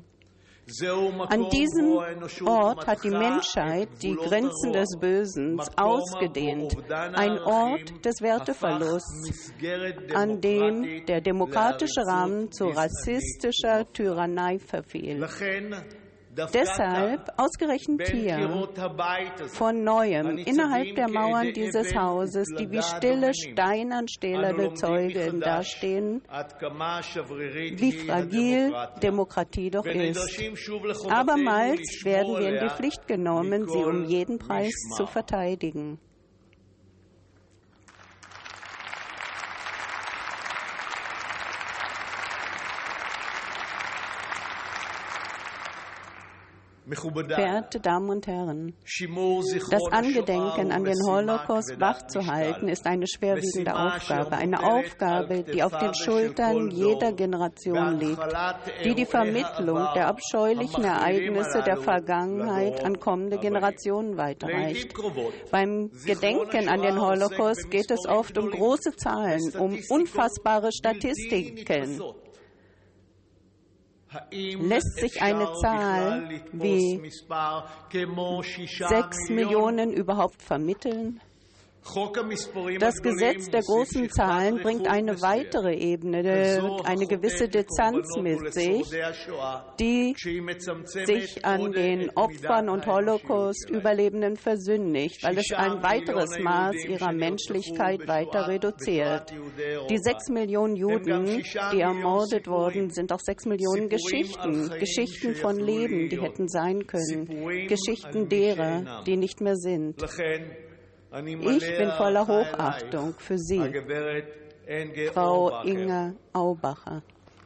An diesem Ort hat die Menschheit die Grenzen des Bösen ausgedehnt, ein Ort des Werteverlusts, an dem der demokratische Rahmen zu rassistischer Tyrannei verfiel. Deshalb, ausgerechnet hier, von Neuem, innerhalb der Mauern dieses Hauses, die wie stille, steinern stählerne Zeugen dastehen, wie fragil Demokratie doch ist. Abermals werden wir in die Pflicht genommen, sie um jeden Preis zu verteidigen. Verehrte Damen und Herren, das Angedenken an den Holocaust wachzuhalten ist eine schwerwiegende Aufgabe, eine Aufgabe, die auf den Schultern jeder Generation liegt, die die Vermittlung der abscheulichen Ereignisse der Vergangenheit an kommende Generationen weiterreicht. Beim Gedenken an den Holocaust geht es oft um große Zahlen, um unfassbare Statistiken. Lässt sich eine Zahl wie sechs Millionen überhaupt vermitteln? Das Gesetz der großen Zahlen bringt eine weitere Ebene, eine gewisse Distanz mit sich, die sich an den Opfern und Holocaust-Überlebenden versündigt, weil es ein weiteres Maß ihrer Menschlichkeit weiter reduziert. Die sechs Millionen Juden, die ermordet wurden, sind auch sechs Millionen Geschichten, Geschichten von Leben, die hätten sein können, Geschichten derer, die nicht mehr sind. Ich bin voller Hochachtung für Sie, Frau Inge Auerbacher.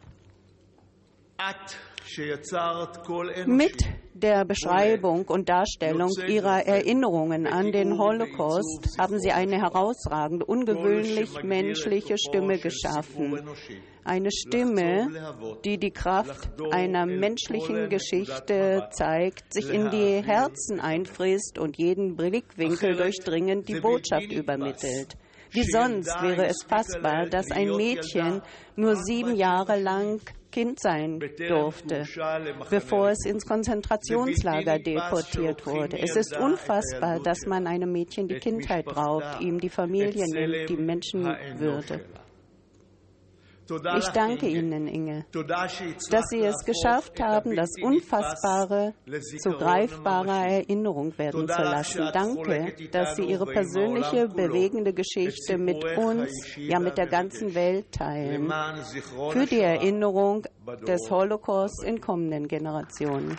Mit der Beschreibung und Darstellung Ihrer Erinnerungen an den Holocaust haben Sie eine herausragende, ungewöhnlich menschliche Stimme geschaffen. Eine Stimme, die die Kraft einer menschlichen Geschichte zeigt, sich in die Herzen einfrisst und jeden Blickwinkel durchdringend die Botschaft übermittelt. Wie sonst wäre es fassbar, dass ein Mädchen nur sieben Jahre lang Kind sein durfte, bevor es ins Konzentrationslager deportiert wurde. Es ist unfassbar, dass man einem Mädchen die Kindheit raubt, ihm die Familie nimmt, die Menschenwürde. Ich danke Ihnen, Inge, dass Sie es geschafft haben, das Unfassbare zu greifbarer Erinnerung werden zu lassen. Danke, dass Sie Ihre persönliche, bewegende Geschichte mit uns, ja mit der ganzen Welt teilen, für die Erinnerung des Holocaust in kommenden Generationen.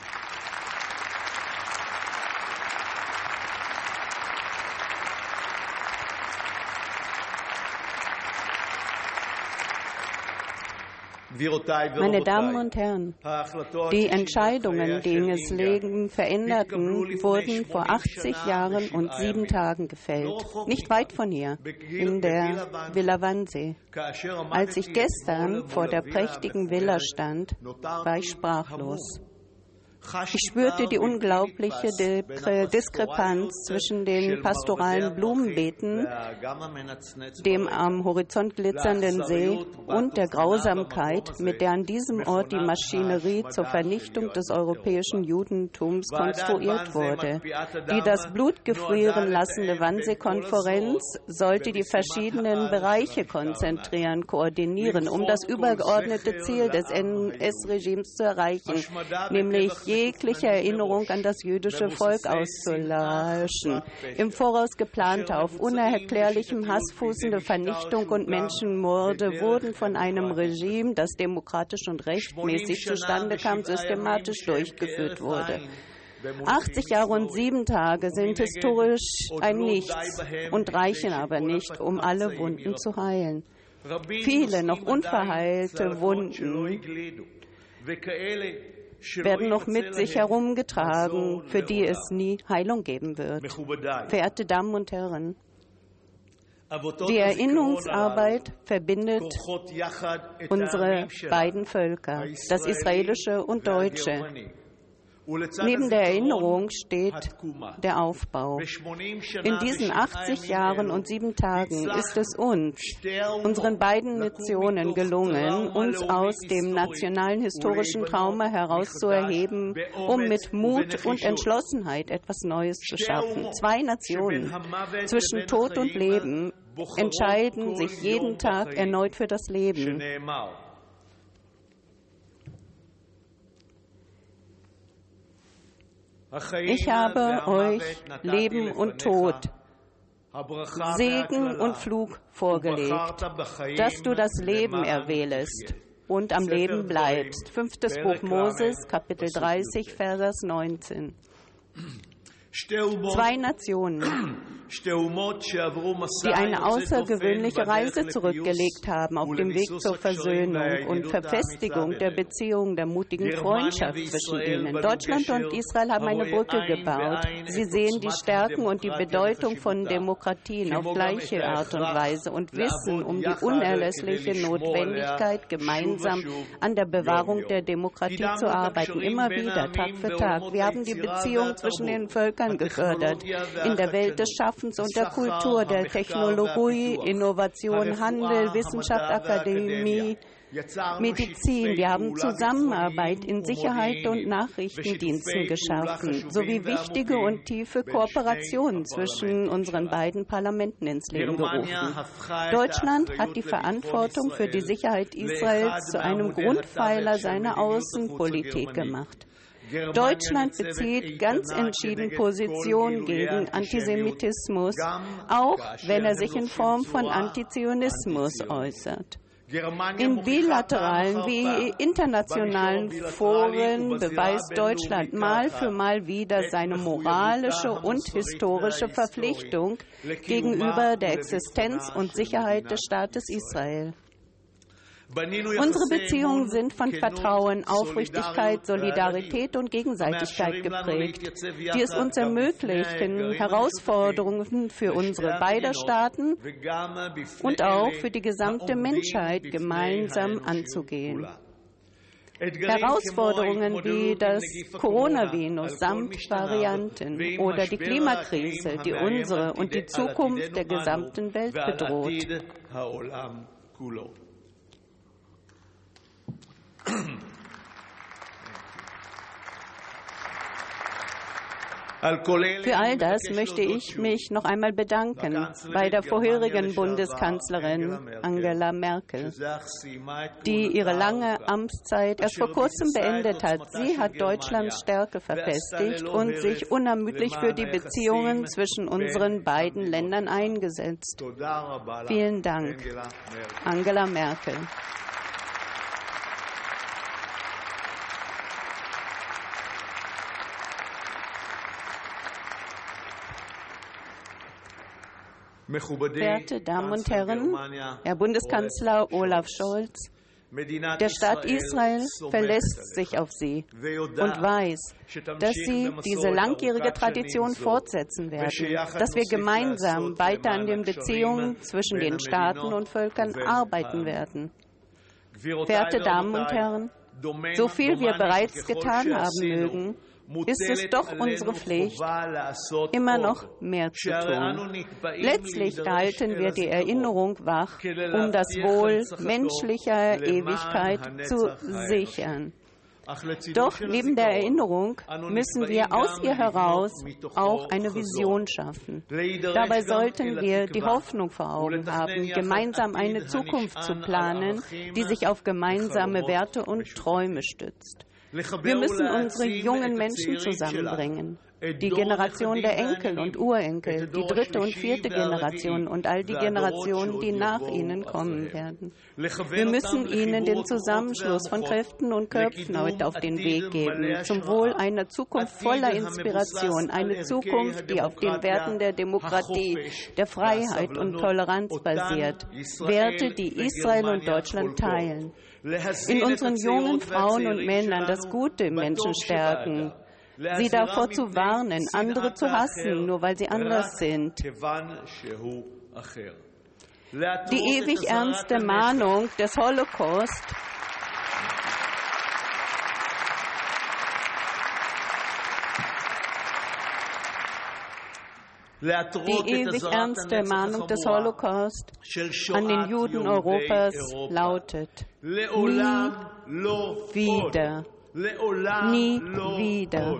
Meine Damen und Herren, die Entscheidungen, die das Leben veränderten, wurden vor achtzig Jahren und sieben Tagen gefällt. Nicht weit von hier, in der Villa Wannsee. Als ich gestern vor der prächtigen Villa stand, war ich sprachlos. Ich spürte die unglaubliche Diskrepanz zwischen den pastoralen Blumenbeeten, dem am Horizont glitzernden See und der Grausamkeit, mit der an diesem Ort die Maschinerie zur Vernichtung des europäischen Judentums konstruiert wurde. Die das Blut gefrieren lassende Wannsee-Konferenz sollte die verschiedenen Bereiche konzentrieren, koordinieren, um das übergeordnete Ziel des N S-Regimes zu erreichen, nämlich jegliche Erinnerung an das jüdische Volk auszulöschen. Im Voraus geplante, auf unerklärlichem Hass fußende Vernichtung und Menschenmorde wurden von einem Regime, das demokratisch und rechtmäßig zustande kam, systematisch durchgeführt wurde. achtzig Jahre und sieben Tage sind historisch ein Nichts und reichen aber nicht, um alle Wunden zu heilen. Viele noch unverheilte Wunden werden noch mit sich herumgetragen, für die es nie Heilung geben wird. Verehrte Damen und Herren, die Erinnerungsarbeit verbindet unsere beiden Völker, das israelische und deutsche. Neben der Erinnerung steht der Aufbau. In diesen achtzig Jahren und sieben Tagen ist es uns, unseren beiden Nationen gelungen, uns aus dem nationalen historischen Trauma herauszuerheben, um mit Mut und Entschlossenheit etwas Neues zu schaffen. Zwei Nationen zwischen Tod und Leben entscheiden sich jeden Tag erneut für das Leben. Ich habe euch Leben und Tod, Segen und Fluch vorgelegt, dass du das Leben erwählest und am Leben bleibst. Fünftes Buch Moses, Kapitel dreißig, Vers neunzehn. Zwei Nationen, die eine außergewöhnliche Reise zurückgelegt haben auf dem Weg zur Versöhnung und Verfestigung der Beziehungen, der mutigen Freundschaft zwischen ihnen. Deutschland und Israel haben eine Brücke gebaut. Sie sehen die Stärken und die Bedeutung von Demokratien auf gleiche Art und Weise und wissen um die unerlässliche Notwendigkeit, gemeinsam an der Bewahrung der Demokratie zu arbeiten. Immer wieder, Tag für Tag. Wir haben die Beziehung zwischen den Völkern gefördert, in der Welt des Schaffens und der Kultur, der Technologie, Innovation, Handel, Wissenschaft, Akademie, Medizin. Wir haben Zusammenarbeit in Sicherheit und Nachrichtendiensten geschaffen, sowie wichtige und tiefe Kooperationen zwischen unseren beiden Parlamenten ins Leben gerufen. Deutschland hat die Verantwortung für die Sicherheit Israels zu einem Grundpfeiler seiner Außenpolitik gemacht. Deutschland bezieht ganz entschieden Position gegen Antisemitismus, auch wenn er sich in Form von Antizionismus äußert. In bilateralen wie internationalen Foren beweist Deutschland Mal für Mal wieder seine moralische und historische Verpflichtung gegenüber der Existenz und Sicherheit des Staates Israel. Unsere Beziehungen sind von Vertrauen, Aufrichtigkeit, Solidarität und Gegenseitigkeit geprägt, die es uns ermöglichen, Herausforderungen für unsere beiden Staaten und auch für die gesamte Menschheit gemeinsam anzugehen. Herausforderungen wie das Coronavirus samt Varianten oder die Klimakrise, die unsere und die Zukunft der gesamten Welt bedroht. Für all das möchte ich mich noch einmal bedanken bei der vorherigen Bundeskanzlerin Angela Merkel, die ihre lange Amtszeit erst vor kurzem beendet hat. Sie hat Deutschlands Stärke verfestigt und sich unermüdlich für die Beziehungen zwischen unseren beiden Ländern eingesetzt. Vielen Dank, Angela Merkel. Verehrte Damen und Herren, Herr Bundeskanzler Olaf Scholz, Der Staat Israel verlässt sich auf sie und weiß, dass sie diese langjährige Tradition fortsetzen werden, dass wir gemeinsam weiter an den Beziehungen zwischen den Staaten und Völkern arbeiten werden. Verehrte Damen und Herren, so viel wir bereits getan haben mögen, ist es doch unsere Pflicht, immer noch mehr zu tun. Letztlich halten wir die Erinnerung wach, um das Wohl menschlicher Ewigkeit zu sichern. Doch neben der Erinnerung müssen wir aus ihr heraus auch eine Vision schaffen. Dabei sollten wir die Hoffnung vor Augen haben, gemeinsam eine Zukunft zu planen, die sich auf gemeinsame Werte und Träume stützt. Wir müssen unsere jungen Menschen zusammenbringen, die Generation der Enkel und Urenkel, die dritte und vierte Generation und all die Generationen, die nach ihnen kommen werden. Wir müssen ihnen den Zusammenschluss von Kräften und Köpfen heute auf den Weg geben, zum Wohl einer Zukunft voller Inspiration, eine Zukunft, die auf den Werten der Demokratie, der Freiheit und Toleranz basiert, Werte, die Israel und Deutschland teilen. In unseren jungen Frauen und Männern das Gute im Menschen stärken, sie davor zu warnen, andere zu hassen, nur weil sie anders sind. Die ewig ernste Mahnung des Holocaust Die ewig ernste Mahnung des Holocaust an den Juden Europas lautet: Nie wieder, nie wieder.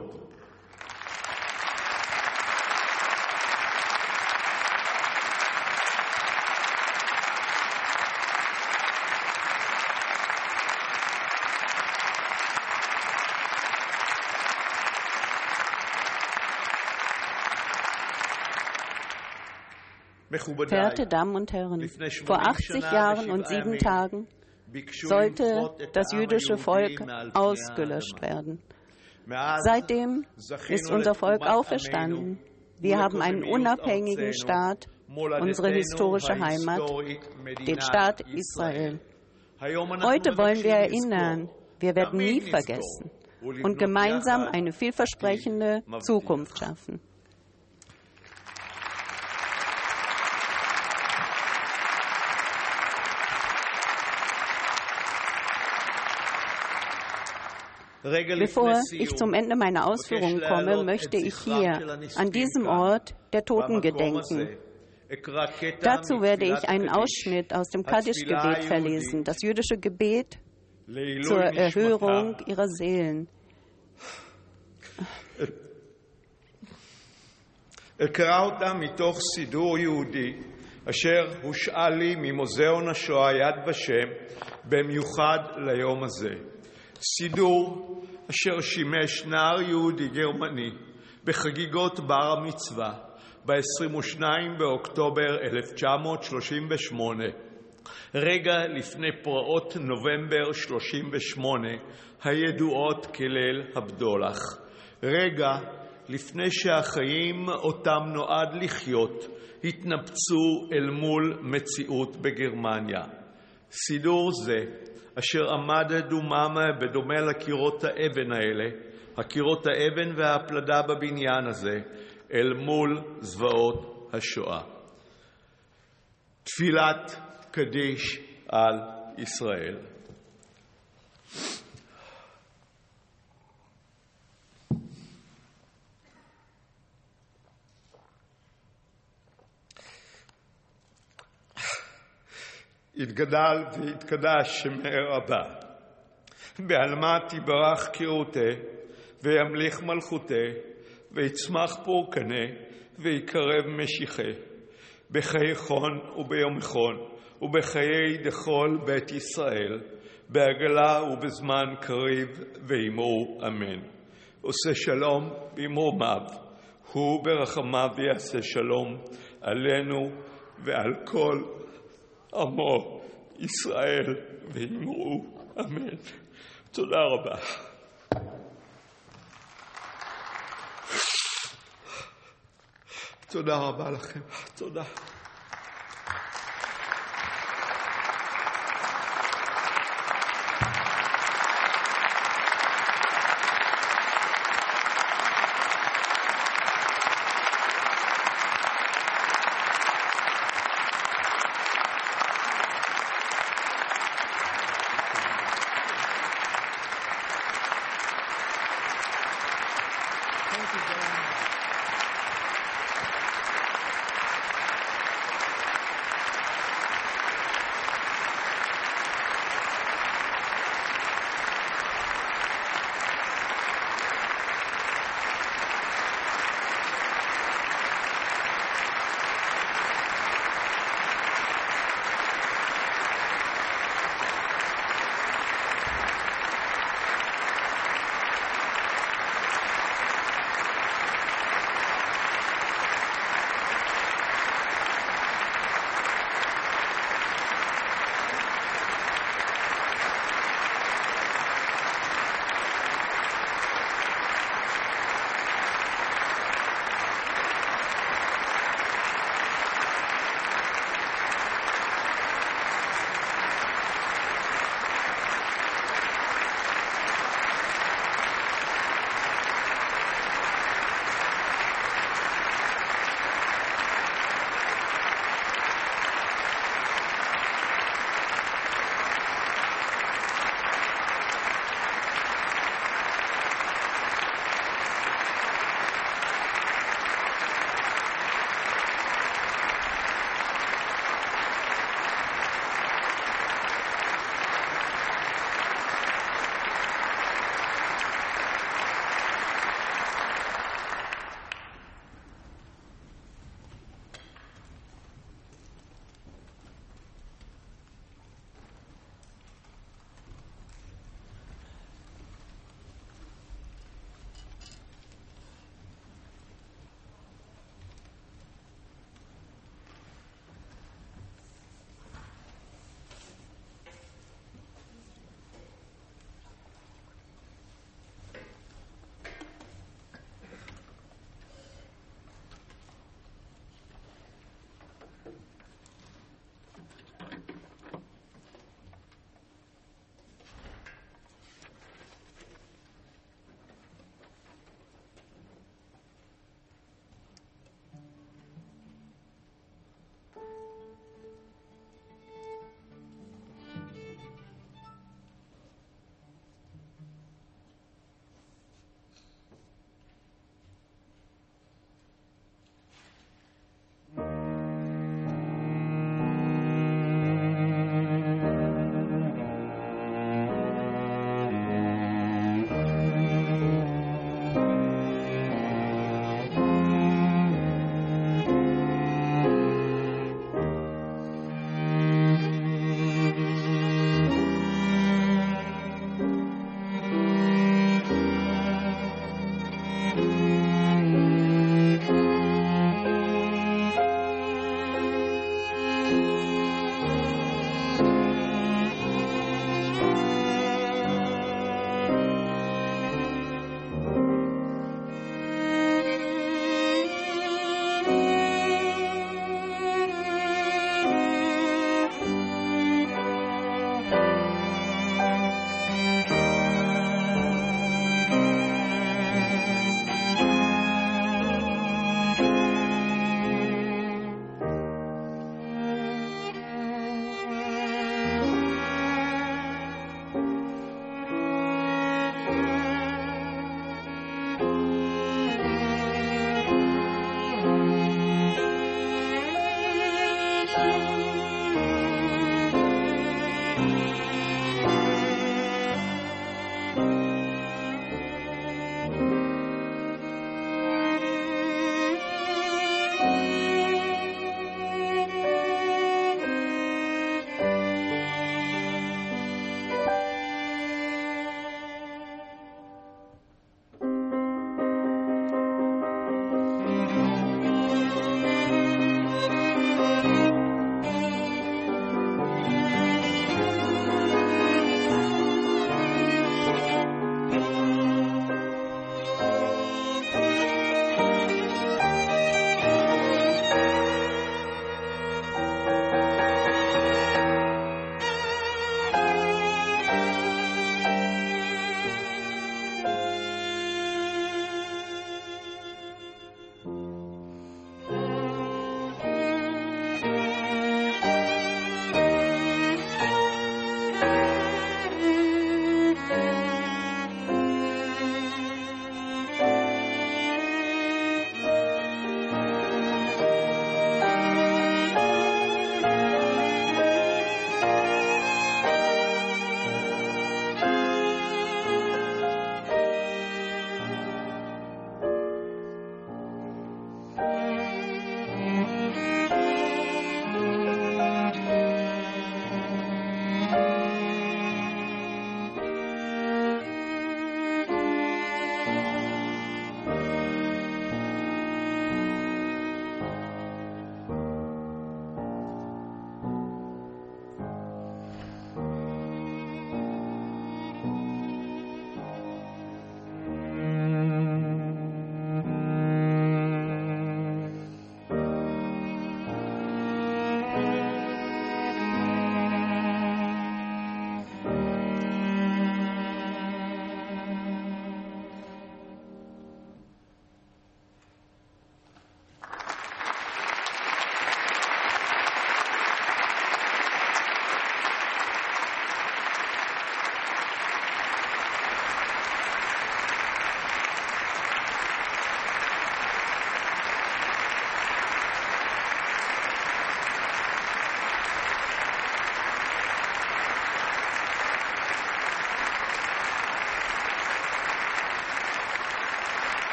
Verehrte Damen und Herren, vor achtzig Jahren und sieben Tagen sollte das jüdische Volk ausgelöscht werden. Seitdem ist unser Volk auferstanden. Wir haben einen unabhängigen Staat, unsere historische Heimat, den Staat Israel. Heute wollen wir erinnern, wir werden nie vergessen und gemeinsam eine vielversprechende Zukunft schaffen. Bevor ich zum Ende meiner Ausführungen komme, möchte ich hier an diesem Ort der Toten gedenken. Dazu werde ich einen Ausschnitt aus dem Kaddisch-Gebet verlesen, das jüdische Gebet zur Erhörung ihrer Seelen. אקרא אותה מתוך סידור יהודי אשר הושאל לי ממוזיאון השואה יד ושם במיוחד ליום הזה. סידור אשר שימש נער יהודי גרמני בחגיגות בר המצווה ב-עשרים ושניים באוקטובר אלף תשע מאות שלושים ושמונה, רגע לפני פרעות נובמבר שלושים ושמונה הידועות כליל הבדולח, רגע לפני שהחיים אותם נועד לחיות התנפצו אל מול מציאות בגרמניה. סידור זה אשר עמד דומם בדומה לקירות האבן האלה, הקירות האבן והפלדה בבניין הזה, אל מול זוועות השואה. תפילת קדיש על ישראל. יתגדל ויתקדש שמי רבה, בעלמא תברך קירותי, וימליך מלכותי, ויצמח פורקנה, ויקרב משיחי, בחיי חון וביומחון, ובחיי דכל בית ישראל, בעגלה ובזמן קריב, ואמרו אמן. עושה שלום במרומיו, הוא ברחמיו יעשה שלום עלינו ועל כל עמו ישראל, ואמרו אמן. תודה רבה. תודה רבה לכם. תודה.